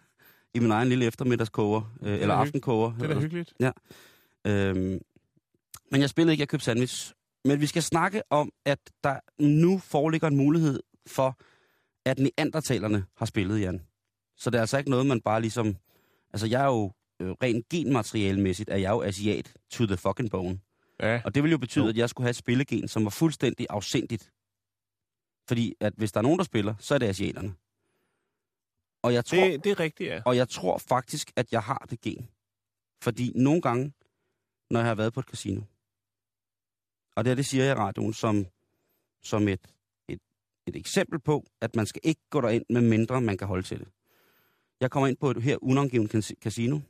i min egen lille eftermiddagskoger, øh, eller aftenkoger. Det er da hyggeligt. Ja. Øhm, men jeg spillede ikke, jeg købte sandwich. Men vi skal snakke om, at der nu foreligger en mulighed for, at neandertalerne har spillet, Jan. Så det er altså ikke noget, man bare ligesom... Altså, jeg er jo øh, rent genmaterialemæssigt, er jeg jo asiat to the fucking bone. Ja. Og det vil jo betyde, jo. at jeg skulle have et spillegen, som var fuldstændig afsindigt. Fordi at hvis der er nogen, der spiller, så er det asiaterne. Og jeg tror, det, det er rigtigt, ja. Og jeg tror faktisk, at jeg har det gen. Fordi nogle gange, når jeg har været på et casino, og det her, det siger jeg i radioen som, som et, et, et eksempel på, at man skal ikke gå derind, med mindre man kan holde til det. Jeg kommer ind på et her unangivet casino,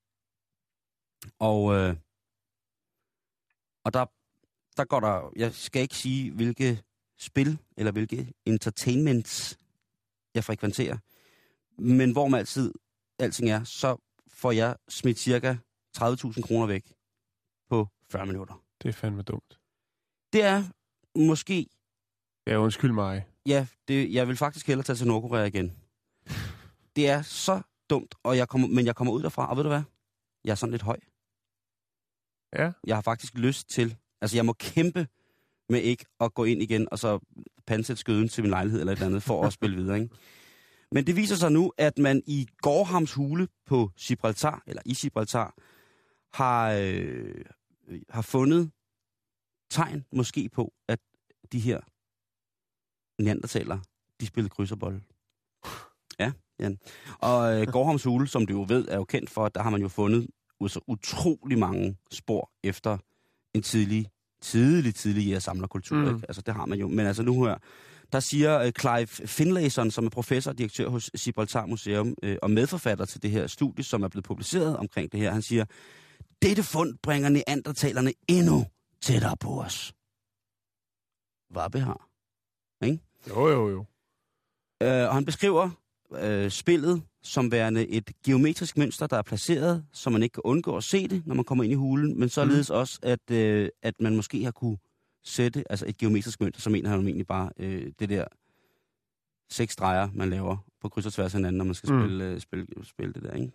og, øh, og der, der går der, jeg skal ikke sige, hvilke spil eller hvilke entertainments jeg frekventerer, men hvor man altid, alting er, så får jeg smidt cirka tredive tusind kroner væk på fyrre minutter. Det er fandme dumt. Det er måske... Ja, undskyld mig. Ja, det, jeg vil faktisk hellere tage til Nordkorea igen. Det er så dumt, og jeg kommer, men jeg kommer ud derfra, og ved du hvad? Jeg er sådan lidt høj. Ja. Jeg har faktisk lyst til... Altså, jeg må kæmpe med ikke at gå ind igen, og så pansætte skøden til min lejlighed eller et eller andet, for at spille videre, ikke? Men det viser sig nu, at man i Gorhams Hule på Gibraltar, eller i Gibraltar, har, øh, har fundet tegn måske på, at de her neandertalere, de spillede krydserbold. Ja, Jan. Og øh, Gorhams Hule, som du jo ved, er jo kendt for, at der har man jo fundet så utrolig mange spor efter en tidlig, tidlig, tidlig jægersamlerkultur. Mm. Ikke? Altså, det har man jo. Men altså nu her, der siger uh, Clive Finlayson, som er professor og direktør hos Gibraltar Museum, uh, og medforfatter til det her studie, som er blevet publiceret omkring det her, han siger, dette fund bringer neandertalerne endnu tættere på os. Hvad har? Ikke? Jo, jo, jo. Uh, og han beskriver uh, spillet som værende et geometrisk mønster, der er placeret, så man ikke kan undgå at se det, når man kommer ind i hulen, men således mm. også, at, uh, at man måske har kunne sætte, altså et geometrisk mønster, så mener han egentlig bare øh, det der seks streger, man laver på kryds og tværs af hinanden, når man skal mm. spille, øh, spille, spille det der, ikke?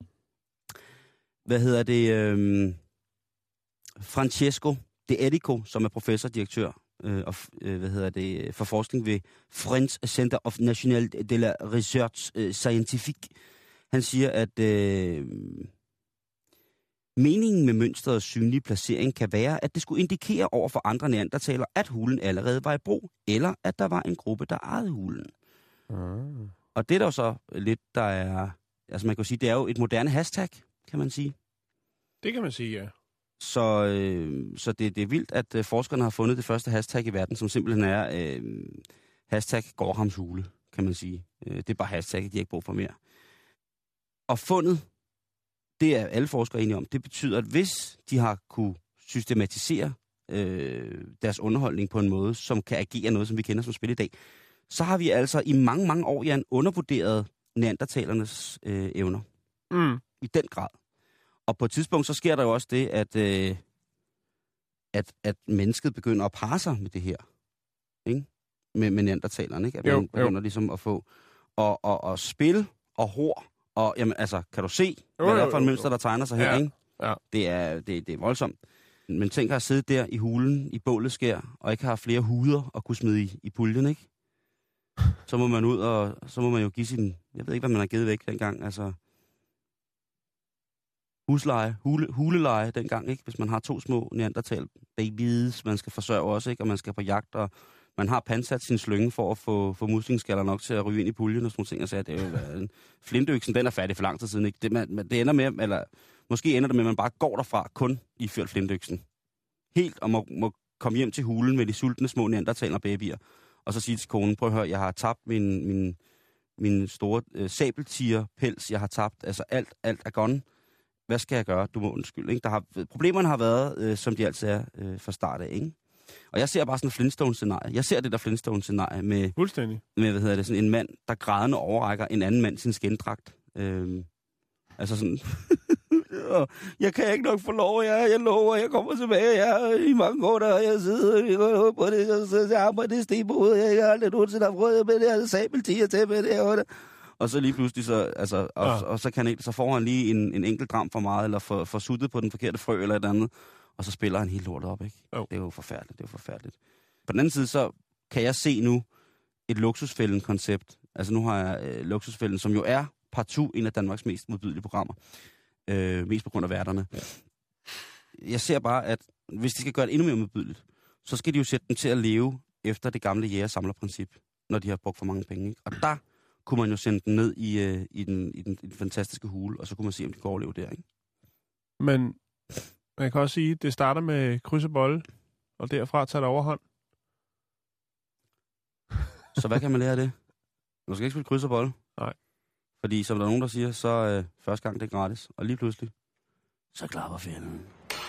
Hvad hedder det? Øh, Francesco De Edico, som er professor og direktør øh, og, øh, hvad hedder det, for forskning ved French Center of National de la Research øh, Scientifique. Han siger, at øh, meningen med mønsterets synlige placering kan være, at det skulle indikere over for andre neandertalere, at hulen allerede var i brug, eller at der var en gruppe, der ejede hulen. Mm. Og det er der jo så lidt, der er... Altså man kan sige, det er jo et moderne hashtag, kan man sige. Det kan man sige, ja. Så, øh, så det, det er vildt, at øh, forskerne har fundet det første hashtag i verden, som simpelthen er øh, hashtag Gorhams Hule, kan man sige. Øh, det er bare hashtag, de har ikke brug for mere. Og fundet, det er alle forskere enige om, det betyder, at hvis de har kunne systematisere øh, deres underholdning på en måde, som kan agere noget, som vi kender som spil i dag, så har vi altså i mange, mange år, Jan, undervurderet neandertalernes øh, evner. Mm. I den grad. Og på et tidspunkt, så sker der jo også det, at, øh, at, at mennesket begynder at parre sig med det her. Ikke? Med, med neandertalerne, ikke? At jo, man begynder jo. ligesom at få... Og, og, og spil og hår. Og jamen, altså, kan du se, jo, hvad det er for jo, en jo, mønster, der tegner sig her, ja. ikke? Ja. Det er, det, det er voldsomt. Men tænk at sidde der i hulen, i bålet skær, og ikke have flere huder at kunne smide i, i puljen, ikke? Så må man ud, og så må man jo give sin... Jeg ved ikke, hvad man har givet væk dengang, altså... Husleje, hule, huleleje dengang, ikke? Hvis man har to små neandertal babies, man skal forsørge også, ikke? Og man skal på jagt, og man har pansat sin slynge for at få, få muslingeskaller nok til at ryge ind i puljen og sådan nogle ting. Og så det er jo en flintøksen, den er færdig for lang tid siden, ikke? Det, man, det ender med, eller måske ender det med, at man bare går derfra kun iført flintøksen. Helt, og må, må komme hjem til hulen med de sultne små neandertaler babyer, og så sige til konen, prøv at høre, jeg har tabt min, min, min store øh, sabeltigerpels, jeg har tabt, altså alt, alt er gone. Hvad skal jeg gøre? Du må undskylde, ikke? Der har, problemerne har været, øh, som de altid er øh, fra start af, ikke? Og jeg ser bare sådan et Flintstone-scenarie. Jeg ser det der Flintstone-scenarie med, fuldstændig. med, hvad hedder det, sådan en mand, der grædende overrækker en anden mand sin skindragt. Øhm, altså sådan, jeg kan ikke nok få lov, jeg, jeg lover, jeg kommer tilbage, jeg i mange år, der jeg sidder, jeg går på det, jeg, jeg arbejder i sten på hovedet, jeg har aldrig nogensinde haft råd med det her sabeltiger til med det her. Og så lige pludselig, så, altså, og, Ja. og så, kan han, så får han lige en, en enkelt dram for meget, eller for, for suttet på den forkerte frø, eller et andet, og så spiller han helt lortet op, ikke? Jo. Det er jo forfærdeligt, det er jo forfærdeligt. På den anden side, så kan jeg se nu et luksusfælden-koncept. Altså nu har jeg øh, luksusfælden, som jo er partout en af Danmarks mest modbydelige programmer. Øh, mest på grund af værterne. Ja. Jeg ser bare, at hvis de skal gøre det endnu mere modbydeligt, så skal de jo sætte dem til at leve efter det gamle jæger-samler-princip, når de har brugt for mange penge. Ikke? Og der kunne man jo sende dem ned i, øh, i, den, i, den, i den fantastiske hule, og så kunne man se, om de kan overleve der. Ikke? Men man kan også sige, at det starter med kryds og bolle, og derfra tager det overhånd. Så hvad kan man lære af det? Du skal ikke spille kryds og bold. Nej. Fordi som der er nogen, der siger, så øh, første gang det er gratis. Og lige pludselig, så klapper fjenden.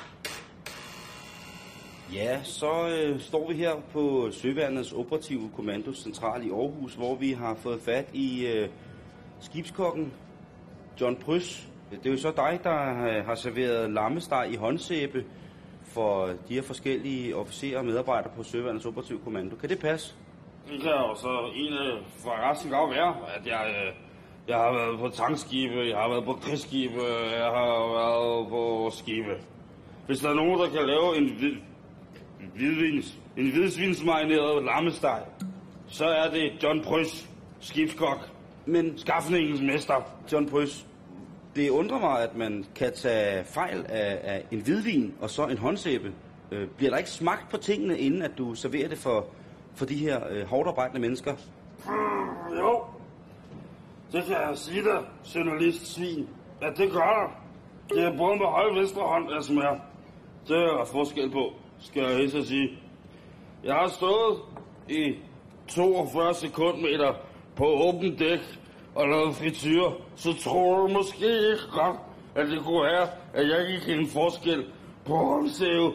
Ja, så øh, står vi her på Søværnets Operative Kommandocentral i Aarhus, hvor vi har fået fat i øh, skibskokken John Prys. Det er jo så dig, der øh, har serveret lammesteg i håndsæbe for de her forskellige officerer og medarbejdere på Søværnets Operative Kommando. Kan det passe? Det kan jo så egentlig for resten godt være, at jeg, øh, jeg har været på tankskibe, jeg har været på krigsskibe, jeg har været på skibe. Hvis der er nogen, der kan lave en, hvid, en, hvidvins, en hvidsvinsmarineret lammesteg, så er det John Prys, skibskok, men skafningens mester. John Prys, det undrer mig, at man kan tage fejl af, af en hvidvin og så en håndsæbe. Øh, bliver der ikke smagt på tingene, inden at du serverer det for... for de her øh, hårdarbejdende mennesker? Hmm, jo, det kan jeg sige dig, journalist-svin. Ja, det gør der. Det er både med høj venstre hånd, jeg smager. Det er der forskel på, skal jeg helst at sige. Jeg har stået i toogfyrre sekundmeter på åbent dæk og lavet frityre, så tror du måske ikke godt, at det kunne være, at jeg gik en forskel på håndsæve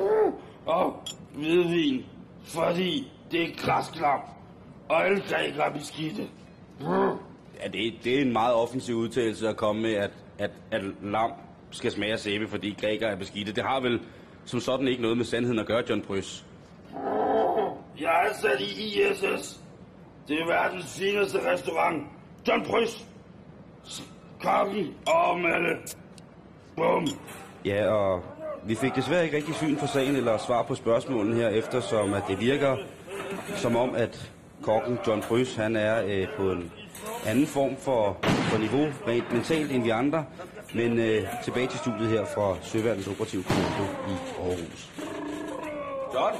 og hvidvin. Fordi det er græsklam, og alle grækere er beskidte. Ja, det, det er en meget offensiv udtalelse at komme med, at, at, at lam skal smage af sæbe, fordi grækere er beskidte. Det har vel som sådan ikke noget med sandheden at gøre, John Prys. Jeg er ansat i I S S. Det er verdens fineste restaurant. John Prys. Kokken og Mette. Bum. Ja, og vi fik desværre ikke rigtig syn for sagen eller svar på spørgsmålene her, eftersom at det virker som om, at kokken John Prys, han er øh, på en anden form for, for niveau, rent mentalt end vi andre. Men øh, tilbage til studiet her fra Søværnets Operative Kommando i Aarhus. John?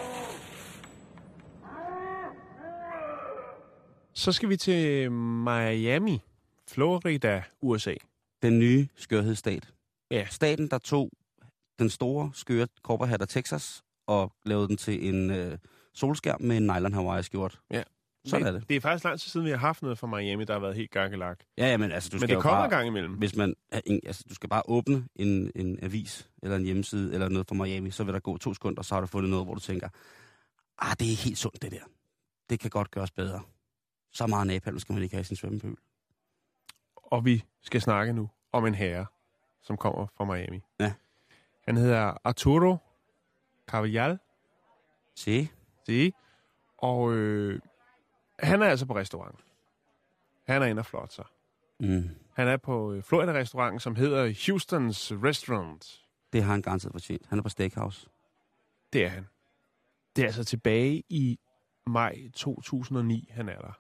Så skal vi til Miami, Florida, U S A. Den nye skørhedsstat. Ja. Staten, der tog den store, skøre korperhat af Texas og lavede den til en øh, solskærm med en nylon Hawaii-skjort. Ja. Sådan det, er det. Det er faktisk lang tid siden, vi har haft noget fra Miami, der har været helt gakkelak. Ja, ja, men altså, du men skal det jo kommer bare, en gang imellem. Hvis man, altså, du skal bare åbne en, en avis, eller en hjemmeside, eller noget fra Miami, så vil der gå to sekunder, og så har du fundet noget, hvor du tænker, ah, det er helt sundt, det der. Det kan godt gøres bedre. Så meget napalm skal man ikke have i sin svømmepøl. Og vi skal snakke nu om en herre, som kommer fra Miami. Ja. Han hedder Arturo Carvajal. Se. Se. Og øh, han er altså på restaurant. Han er inde og flot sig. Mm. Han er på øh, Florida-restauranten, som hedder Houston's Restaurant. Det har han garanteret fortjent. Han er på Steakhouse. Det er han. Det er altså tilbage i maj to tusind og ni, han er der.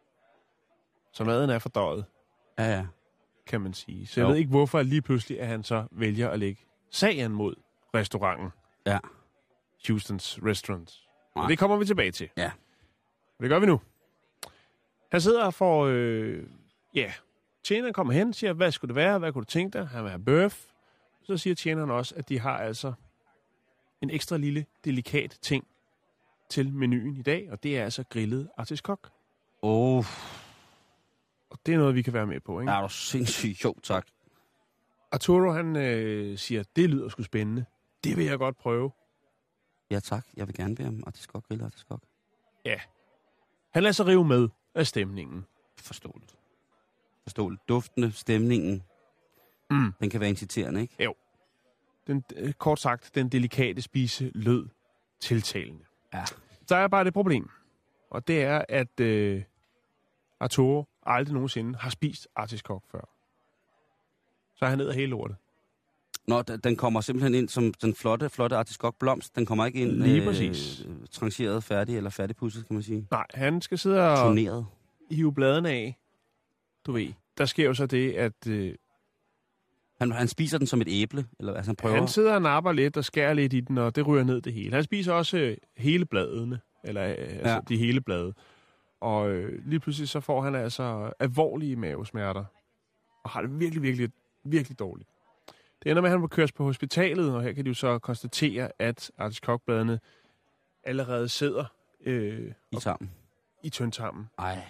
Så maden er fordøjet. Ja, ja. Kan man sige. Så jeg jo. ved ikke, hvorfor lige pludselig, at han så vælger at lægge sagen mod restauranten. Ja. Houston's Restaurant. Nej. Og det kommer vi tilbage til. Ja. Og det gør vi nu. Han sidder og får, øh, ja, tjeneren kommer hen og siger, hvad skulle det være? Hvad kunne du tænke dig? Han vil have bøf. Så siger tjeneren også, at de har altså en ekstra lille, delikat ting til menuen i dag, og det er altså grillet artiskok. Åh. Oh. Og det er noget, vi kan være med på, ikke? Ja, er du sindssygt. Jo, tak. Arturo, han øh, siger, det lyder sgu spændende. Det vil jeg godt prøve. Ja, tak. Jeg vil gerne bede om artiskok, grillet artiskok. Ja. Han lader sig rive med af stemningen. Forståeligt. Forståeligt. Duftende, stemningen. Mm. Den kan være inciterende, ikke? Jo. Den, øh, kort sagt, den delikate spise lød tiltalende. Ja. Der er bare det problem. Og det er, at øh, Arturo, aldrig nogensinde har spist artiskok før. Så er han ned af hele lortet. Nå, den kommer simpelthen ind som den flotte, flotte artiskokblomst. Den kommer ikke ind Lige præcis. Øh, trancheret færdig eller færdigpudset, kan man sige. Nej, han skal sidde og Turneret. hive bladene af. Du ved, der sker jo så det, at øh, han, han spiser den som et æble, eller altså han prøver. Han sidder og napper lidt og skærer lidt i den, og det ryger ned det hele. Han spiser også øh, hele bladene, eller øh, altså Ja. de hele blade. Og øh, lige pludselig så får han altså alvorlige mavesmerter. Og har det virkelig, virkelig, virkelig dårligt. Det ender med, at han må køres på hospitalet, og her kan de jo så konstatere, at artiskokbladene allerede sidder øh, I tarmen. i tyndtarmen. Ej.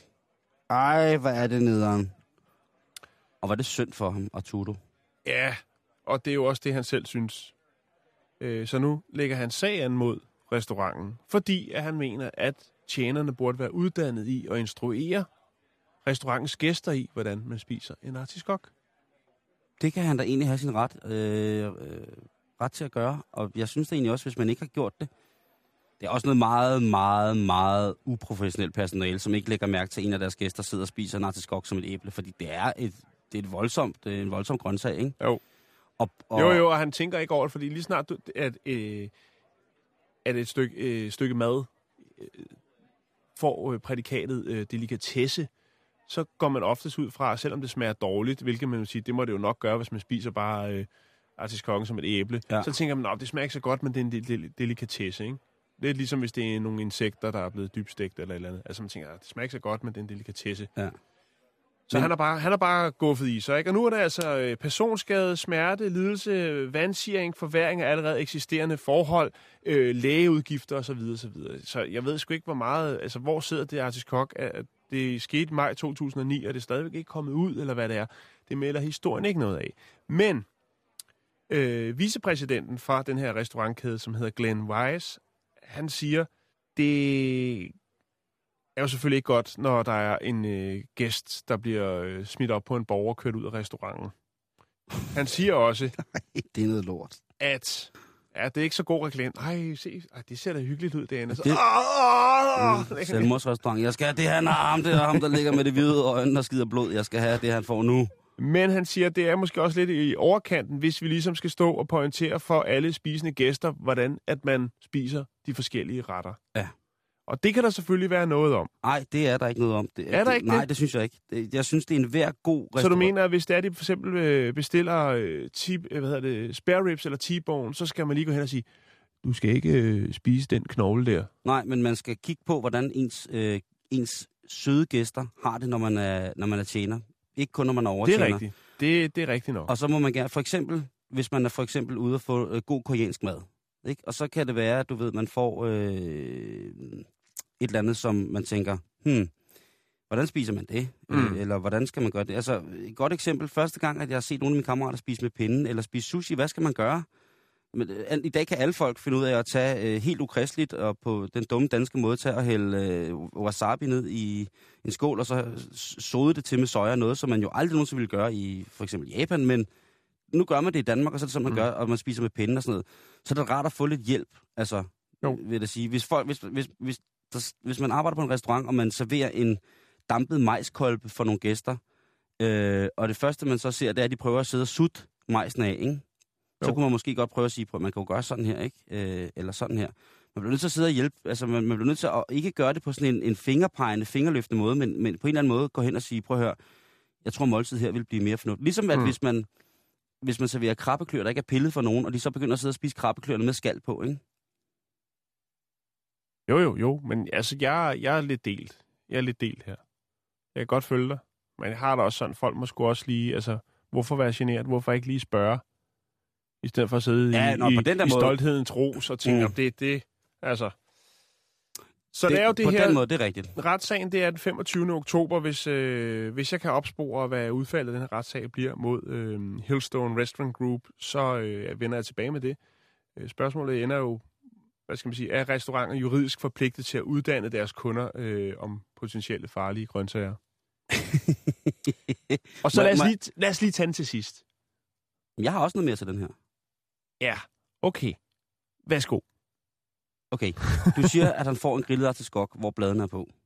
Ej, hvad er det nederen. Og var det synd for ham, Arturo? Ja, og det er jo også det, han selv synes. Øh, så nu lægger han sag an mod restauranten, fordi at han mener, at tjenerne burde være uddannet i at instruere restaurantens gæster i, hvordan man spiser en artiskok. Det kan han da egentlig have sin ret, øh, øh, ret til at gøre. Og jeg synes det egentlig også, hvis man ikke har gjort det. Det er også noget meget, meget, meget uprofessionelt personale, som ikke lægger mærke til, at en af deres gæster sidder og spiser en artiskok som et æble. Fordi det er et, det er et voldsomt, det er en voldsom grøntsag, ikke? Jo. Og, og, Jo, jo, og han tænker ikke over det, fordi lige snart, du, at, øh, at et stykke, øh, stykke mad øh, får øh, prædikatet øh, delikatesse, så går man oftest ud fra, selvom det smager dårligt, hvilket man vil sige, det må det jo nok gøre, hvis man spiser bare øh, artiskokken som et æble. Ja. Så tænker man, at det smager ikke så godt, men det er en del- del- delikatesse, ikke? Lidt ligesom hvis det er nogle insekter, der er blevet dybstegt eller et eller andet. Altså man tænker, at det smager ikke så godt, men det er en delikatesse. Ja. Så Men- han er bare, han er bare guffet i sig, ikke? Og nu er der altså øh, personskade, smerte, lidelse, vandsiring, forværing af allerede eksisterende forhold, øh, lægeudgifter osv. osv. Så jeg ved sgu ikke, hvor meget, altså hvor sidder det artiskok? At det skete i maj to tusind og ni, og det er stadigvæk ikke kommet ud, eller hvad det er. Det melder historien ikke noget af. Men øh, vicepræsidenten fra den her restaurantkæde, som hedder Glenn Wise, han siger, det er jo selvfølgelig ikke godt, når der er en øh, gæst, der bliver øh, smidt op på en borger og kørt ud af restauranten. Han siger også, det er noget lort. at ja, det er ikke så god reklame. Ej, se, ej, det ser da hyggeligt ud derinde. Så, Det- det... Mm, selvmordsrestaurant. Jeg skal have det, han har arm. Det er ham, der ligger med det hvide øjne og skider blod. Jeg skal have det, han får nu. Men han siger, at det er måske også lidt i overkanten, hvis vi ligesom skal stå og pointere for alle spisende gæster, hvordan at man spiser de forskellige retter. Ja. Og det kan der selvfølgelig være noget om. Nej, det er der ikke noget om. Det, Er der det, ikke Nej, det? det synes jeg ikke. Det, jeg synes, det er en hver god restaurant. Så du mener, at hvis det er, de for eksempel øh, bestiller øh, t- hvad hedder det, spare ribs eller T-bone, så skal man lige gå hen og sige, du skal ikke øh, spise den knogle der. Nej, men man skal kigge på, hvordan ens, øh, ens søde gæster har det, når man er, når man er tjener. Ikke kun, når man er Det overtjener. er rigtigt. Det, det er rigtigt nok. Og så må man gerne, for eksempel, hvis man er for eksempel ude og få øh, god koreansk mad, ikke? Og så kan det være, at du ved, man får øh, et eller andet, som man tænker, hmm, hvordan spiser man det? Mm. Øh, eller hvordan skal man gøre det? Altså, et godt eksempel, første gang, at jeg har set nogle af mine kammerater spise med pinden, eller spise sushi, hvad skal man gøre? Men, øh, i dag kan alle folk finde ud af at tage øh, helt ukristeligt og på den dumme danske måde tage og hælde øh, wasabi ned i en skål, og så sode det til med soja, noget som man jo aldrig nogensinde ville gøre i for eksempel Japan, men nu gør man det i Danmark, og så er det sådan, man Mm. gør, og man spiser med pinden og sådan noget. Så er det rart at få lidt hjælp, altså, Jo. vil jeg sige. Hvis, folk, hvis, hvis, hvis, der, hvis man arbejder på en restaurant, og man serverer en dampet majskolbe for nogle gæster, øh, og det første, man så ser, det er, at de prøver at sidde og sutte majsen af, ikke? Så Jo. kunne man måske godt prøve at sige, at man kan jo gøre sådan her, ikke? Øh, eller sådan her. Man bliver nødt til at sidde og hjælpe. Altså, man, man bliver nødt til at ikke gøre det på sådan en, en fingerpegende, fingerløftende måde, men, men på en eller anden måde gå hen og sige, prøv at høre, jeg tror, måltid her vil blive mere fornuftigt. Ligesom at Mm. hvis man hvis man serverer krabbeklør, der ikke er pillet for nogen, og de så begynder at sidde og spise krabbeklørene med skal på, ikke? Jo, jo, jo. Men altså, jeg, jeg er lidt delt. Jeg er lidt delt her. Jeg kan godt følge dig. Men jeg har da også sådan, folk må sgu også lige, altså, hvorfor være generet? Hvorfor ikke lige spørge? I stedet for at sidde Ja, i, nå, i, på den der i måde. stolthedens ros og tænke, Mm. mm. det er det. Altså. Så det, Det- det er jo det på her... den måde, det er rigtigt. Retssagen, det er den femogtyvende oktober, hvis, øh, hvis jeg kan opspore, hvad udfaldet af den her retssag bliver mod øh, Hillstone Restaurant Group, så øh, vender jeg tilbage med det. Øh, spørgsmålet ender jo, hvad skal man sige, er restauranter juridisk forpligtet til at uddanne deres kunder øh, om potentielle farlige grøntsager? Og så Må- lad os, må- lige, lad os lige tage den til sidst. Jeg har også noget mere til den her. Ja, okay. Værsgo. Okay, du siger, at han får en grillet artiskok, hvor bladene er på.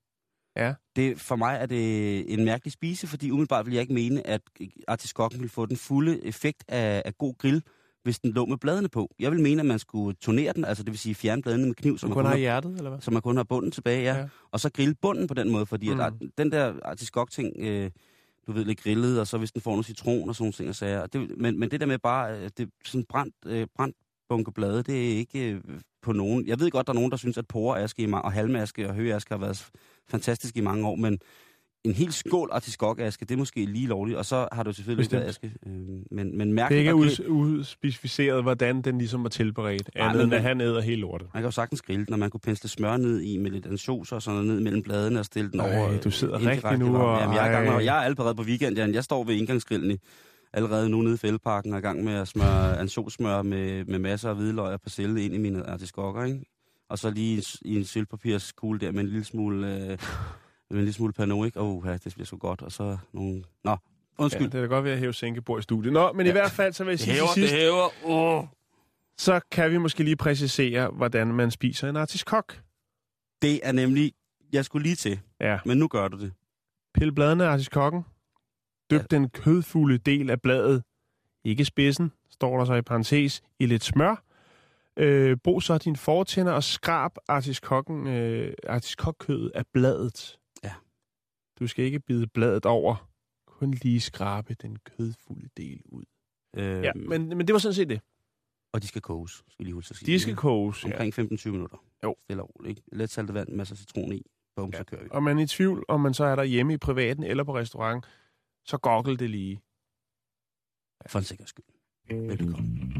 Ja. Det, for mig er det en mærkelig spise, fordi umiddelbart vil jeg ikke mene, at artiskokken vil få den fulde effekt af, af god grill, hvis den lå med bladene på. Jeg vil mene, at man skulle tonere den, altså det vil sige fjerne bladene med kniv, så man, kun har har, hjertet, eller hvad? så man kun har bunden tilbage, ja. Ja. Og så grille bunden på den måde, fordi mm. at, den der artiskok-ting, øh, du ved, lidt grillet, og så hvis den får noget citron og sådan nogle ting og sager. Det, men, men det der med bare, det sådan brændt, øh, brændt bunke blade, det er ikke øh, på nogen. Jeg ved godt, der er nogen, der synes, at poreaske og halmaske og høaske har været fantastisk i mange år, men en helt skål artiskokaske, det er måske lige lovligt, og så har du selvfølgelig ikke været aske. Øh, men, men mærkeligt, det er ikke ud, udspecificeret, hvordan den ligesom var tilberedt, nej, andet end at han æder hele lortet. Man kan jo sagtens grille den, og man kunne pensle smør ned i med lidt ansjoser og sådan noget ned mellem bladene og stille den Ej, over. Du sidder rigtig nu og... Jamen, jeg, er gang, og jeg er allerede på weekend, Jan. Jeg står ved indgangsgrillen i, allerede nu nede i Fældeparken og er i gang med at smøre ansjosmør med, med masser af hvidløg og persille ind i mine artiskokker, ikke? Og så lige i en sølvpapirskugle der med en lille smule... Øh, med en lille smule pano, ikke? Åh, oh, ja, det bliver så godt. Og så nogle... Nå, undskyld. Ja, det er da godt ved at hæve sænkebord i studiet. Nå, men ja. I hvert fald, så vil jeg sige hæver, til sidst... Det hæver, oh. Så kan vi måske lige præcisere, hvordan man spiser en artiskok. Det er nemlig... Jeg skulle lige til. Ja. Men nu gør du det. Pil bladene af artiskokken. Dyp ja. Den kødfulde del af bladet, ikke spidsen, står der så i parentes, i lidt smør. Øh, brug så din fortænder og skrab artiskokken, øh, artiskokkødet af bladet. Ja. Du skal ikke bide bladet over, kun lige skrabe den kødfulde del ud. Øh, ja, men, men det var sådan set det. Og de skal koges, skal lige huske at sige. De skal koges, omkring ja. femten til tyve minutter. Jo. Stille og roligt, ikke? Let saltet vand, masser af citron i. Bum, ja. Så kører vi. Og man er i tvivl, om man så er der hjemme i privaten eller på restaurant, så goggle det lige. Ja. For en sikkerheds skyld. Velkommen.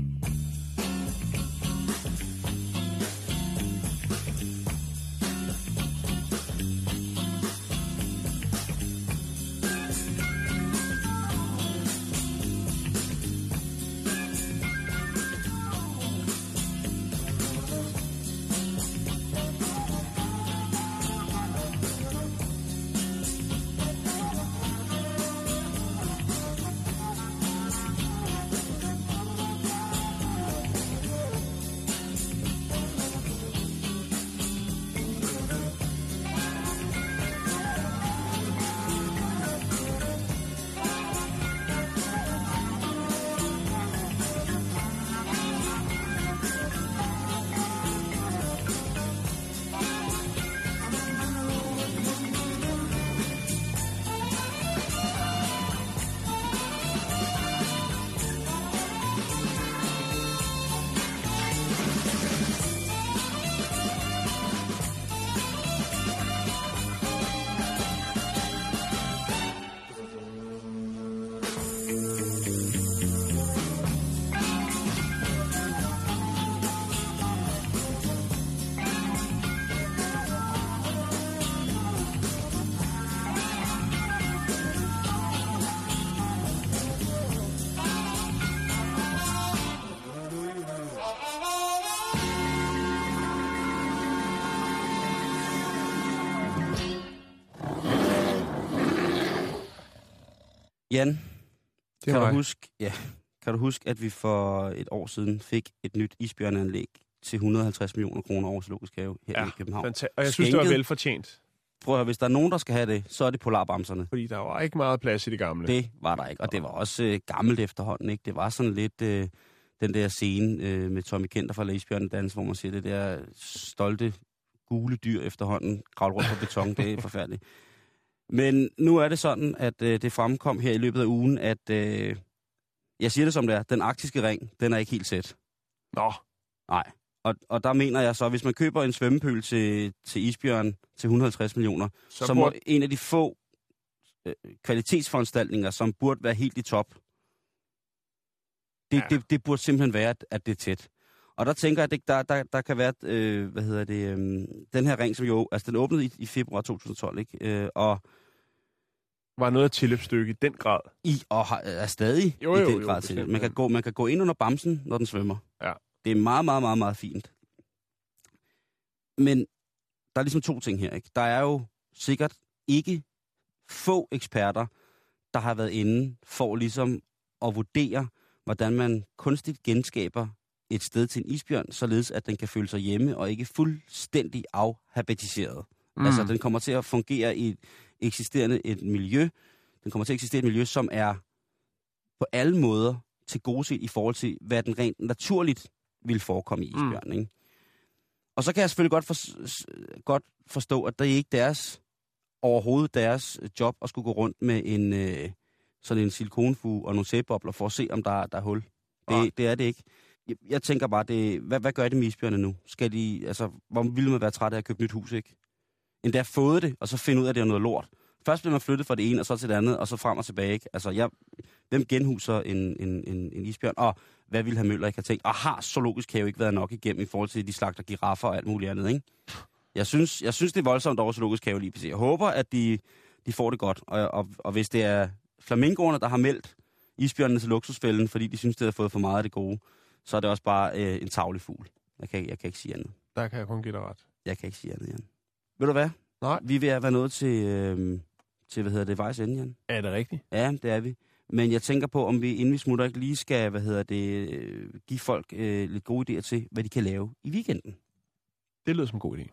Jan, kan du, huske, ja, kan du huske, at vi for et år siden fik et nyt isbjørneanlæg til et hundrede og halvtreds millioner kroner over Zoologisk Have her ja, i København? Fanta- og jeg synes, Skænket. Det var velfortjent. Prøv at høre, hvis der er nogen, der skal have det, så er det polarbamserne. Fordi der var ikke meget plads i det gamle. Det var der ikke, og det var også øh, gammelt efterhånden, ikke? Det var sådan lidt øh, den der scene øh, med Tommy Kenter fra Isbjørnedans, hvor man siger, det der stolte, gule dyr efterhånden, kravle rundt på beton, det er forfærdeligt. Men nu er det sådan, at øh, det fremkom her i løbet af ugen, at, øh, jeg siger det som det er, den arktiske ring, den er ikke helt sæt. Nå. Nej, og, og der mener jeg så, hvis man køber en svømmepøl til, til isbjørn til et hundrede og halvtreds millioner, så, så må en af de få øh, kvalitetsforanstaltninger, som burde være helt i top, det, ja. det, det burde simpelthen være, at, at det er tæt. Og der tænker jeg, at det, der, der, der kan være, øh, hvad hedder det, øh, den her ring, som jo, altså den åbnede i, i februar to tusind og tolv, ikke? Øh, og var noget af tilløbsstykke i den grad. I, og har, er stadig jo, i jo, den jo, grad til. Man kan, gå, man kan gå ind under bamsen, når den svømmer. Ja. Det er meget, meget, meget, meget fint. Men der er ligesom to ting her, ikke? Der er jo sikkert ikke få eksperter, der har været inde for ligesom at vurdere, hvordan man kunstigt genskaber et sted til en isbjørn, således at den kan føle sig hjemme og ikke fuldstændig afhabitiseret. Mm. Altså, den kommer til at fungere i et eksisterende et miljø. Den kommer til at eksistere i et miljø, som er på alle måder tilgodeset i forhold til, hvad den rent naturligt vil forekomme i isbjørnen. Mm. Ikke? Og så kan jeg selvfølgelig godt, for, godt forstå, at det er ikke deres, overhovedet deres job at skulle gå rundt med en øh, sådan en silikonfuge og nogle sæbebobler for at se, om der, der er hul. Det, ja. det er det ikke. Jeg, jeg tænker bare, det, hvad, hvad gør det med isbjørnene nu? Skal de, altså, hvor ville man være træt af at købe nyt hus, ikke? Endda fået det, og så finde ud af, at det er noget lort. Først bliver man flyttet fra det ene, og så til det andet, og så frem og tilbage, ikke? Altså, jeg, hvem genhuser en, en, en, en isbjørn? Og hvad ville have Møller ikke have tænkt? Og har zoologisk have jo ikke været nok igennem i forhold til, de slagter giraffer og alt muligt andet, ikke? Jeg synes, jeg synes det er voldsomt over zoologisk have lige præcis. Jeg håber, at de, de får det godt. Og, og, og hvis det er flamingoerne, der har meldt isbjørnene til luksusfælden, fordi de synes, det har fået for meget af det gode, så er det også bare øh, en tavlig fugl. Jeg kan, jeg kan ikke sige andet. Der kan jeg kun give dig ret. Jeg kan ikke sige andet, Jan. Ved du hvad? Nej. Vi er ved at være nået til, øh, til hvad hedder det, vejs ende, Jan. Er det rigtigt? Ja, det er vi. Men jeg tænker på, om vi inden vi smutter ikke lige skal, hvad hedder det, øh, give folk øh, lidt gode idéer til, hvad de kan lave i weekenden. Det lyder som en god idé.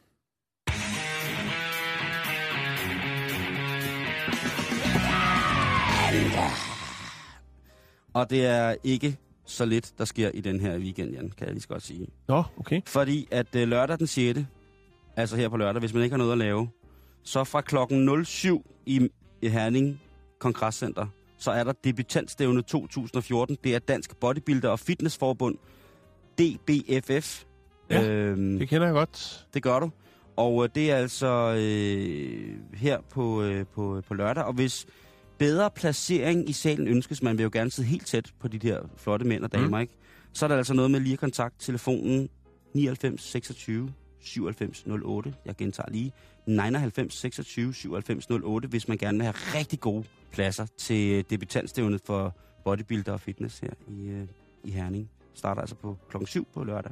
Og det er ikke så lidt, der sker i den her weekend, Jan, kan jeg lige så godt sige. Nå, okay. Fordi at øh, lørdag den sjette, altså her på lørdag, hvis man ikke har noget at lave, så fra klokken nul syv i, i Herning Kongresscenter, så er der debutantstævne to tusind og fjorten. Det er Dansk Bodybuilder- og Fitnessforbund, D B F F. Ja, øhm, det kender jeg godt. Det gør du. Og øh, det er altså øh, her på, øh, på, på lørdag. Og hvis bedre placering i salen ønskes, man vil jo gerne sidde helt tæt på de der flotte mænd og damer, mm. ikke? Så er der altså noget med lige at kontakte telefonen nioghalvfems seksogtyve syvoghalvfems nul otte. Jeg gentager lige nioghalvfems seksogtyve syvoghalvfems nul otte, hvis man gerne vil have rigtig gode pladser til debutantstævnet for bodybuilder og fitness her i, øh, i Herning. Starter altså på klokken syv på lørdag.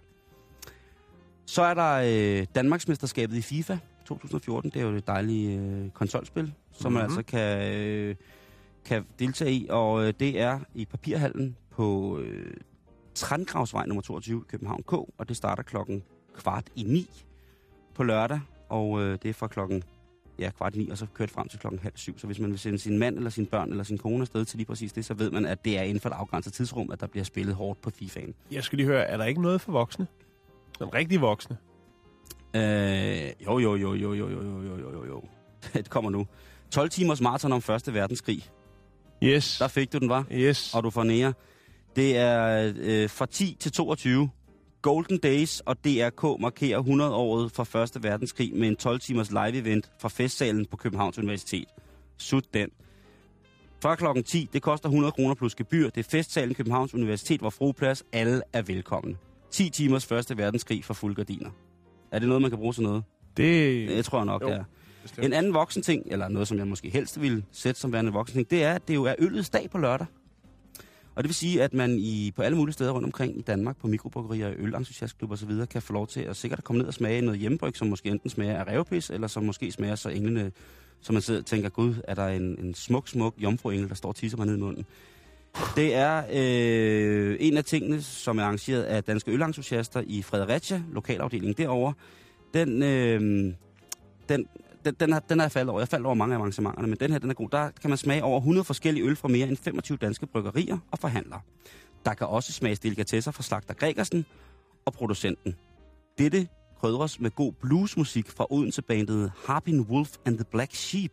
Så er der øh, Danmarksmesterskabet i FIFA to tusind og fjorten. Det er jo et dejligt øh, konsolspil, som mm-hmm. man altså kan, øh, kan deltage i. Og øh, det er i Papirhallen på øh, Trangravsvej nummer toogtyve i København K. Og det starter klokken kvart i ni på lørdag. Og øh, det er fra klokken ja, kvart i ni, og så kører det frem til klokken halv syv. Så hvis man vil sende sin mand eller sin børn eller sin kone afsted til lige præcis det, så ved man, at det er inden for et afgrænset tidsrum, at der bliver spillet hårdt på FIFAen. Jeg skal lige høre, er der ikke noget for voksne? Som rigtig voksne? Øh, jo, jo, jo, jo, jo, jo, jo, jo, jo, jo. Det kommer nu. tolv timers maraton om første verdenskrig. Yes. Der fik du den, var? Yes. Og du får nære. Det er øh, fra ti til toogtyve. Golden Days og D R K markerer hundrede-året fra første verdenskrig med en tolv timers live-event fra festsalen på Københavns Universitet. Sut den. Fra klokken ti, det koster hundrede kroner plus gebyr. Det er festsalen Københavns Universitet, hvor frueplads alle er velkomne. ti timers første verdenskrig for fuld gardiner. Er det noget, man kan bruge til noget? Det, det tror jeg nok, jo, ja. En anden voksen ting, eller noget, som jeg måske helst ville sætte som værende voksen ting, det er, at det jo er øllets dag på lørdag. Og det vil sige, at man i, på alle mulige steder rundt omkring i Danmark, på mikrobryggerier, ølentusiastklubber osv., kan få lov til at sikkert komme ned og smage noget hjemmebryg, som måske enten smager af rævepis, eller som måske smager så englene, så man sidder og tænker, gud, er der en, en smuk, smuk jomfruengel, der står og tisser mig ned i munden. Det er øh, en af tingene, som er arrangeret af Danske Ølentusiaster i Fredericia, lokalafdelingen derovre. Den, øh, den, den, den, er, den er faldet over. Jeg faldt over mange af arrangementerne, men den her den er god. Der kan man smage over hundrede forskellige øl fra mere end femogtyve danske bryggerier og forhandlere. Der kan også smages delikatesser fra slagter Gregersen og producenten. Dette krydres med god bluesmusik fra Odense-bandet Harpin Wolf and the Black Sheep.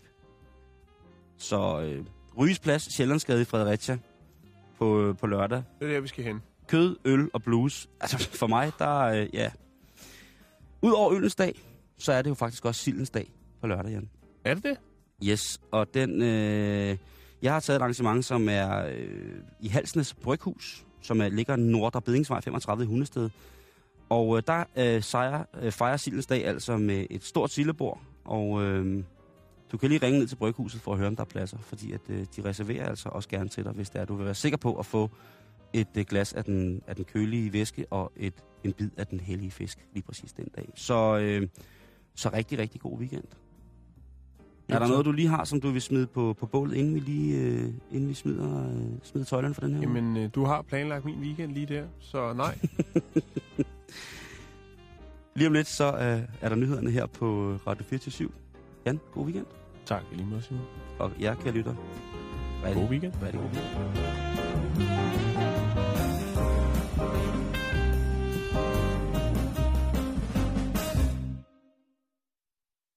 Så øh, Ryges Plads, Sjællandsgade i Fredericia på, på lørdag. Det er der, vi skal hen. Kød, øl og blues. Altså for mig, der øh, ja. Udover ølens dag, så er det jo faktisk også sildens dag på lørdag, Jan. Er det det? Yes, og den... Øh, jeg har taget et arrangement, som er øh, i Halsnes Bryghus, som er, ligger Nordre Bedingsvej femogtredive i Hundested. Og øh, der øh, sejrer, øh, fejrer sildens dag altså med et stort sildebord. Og øh, du kan lige ringe ned til Bryghuset for at høre, om der er pladser, fordi at, øh, de reserverer altså også gerne til dig, hvis det er, du vil være sikker på at få et øh, glas af den, af den kølige væske og et, en bid af den hellige fisk lige præcis den dag. Så, øh, så rigtig, rigtig god weekend. Er der noget, du lige har, som du vil smide på, på bålet, inden vi lige øh, inden vi smider, øh, smider tøjlerne for den her? Jamen, øh, du har planlagt min weekend lige der, så nej. Lige om lidt, så øh, er der nyhederne her på Radio fireogtyve syv. Jan, god weekend. Tak, i lige måde, Simon. Og jer, kære lytter. God weekend. Rigtig god weekend.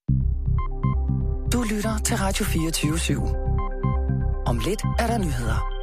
Du lytter til Radio fireogtyve syv. Om lidt er der nyheder.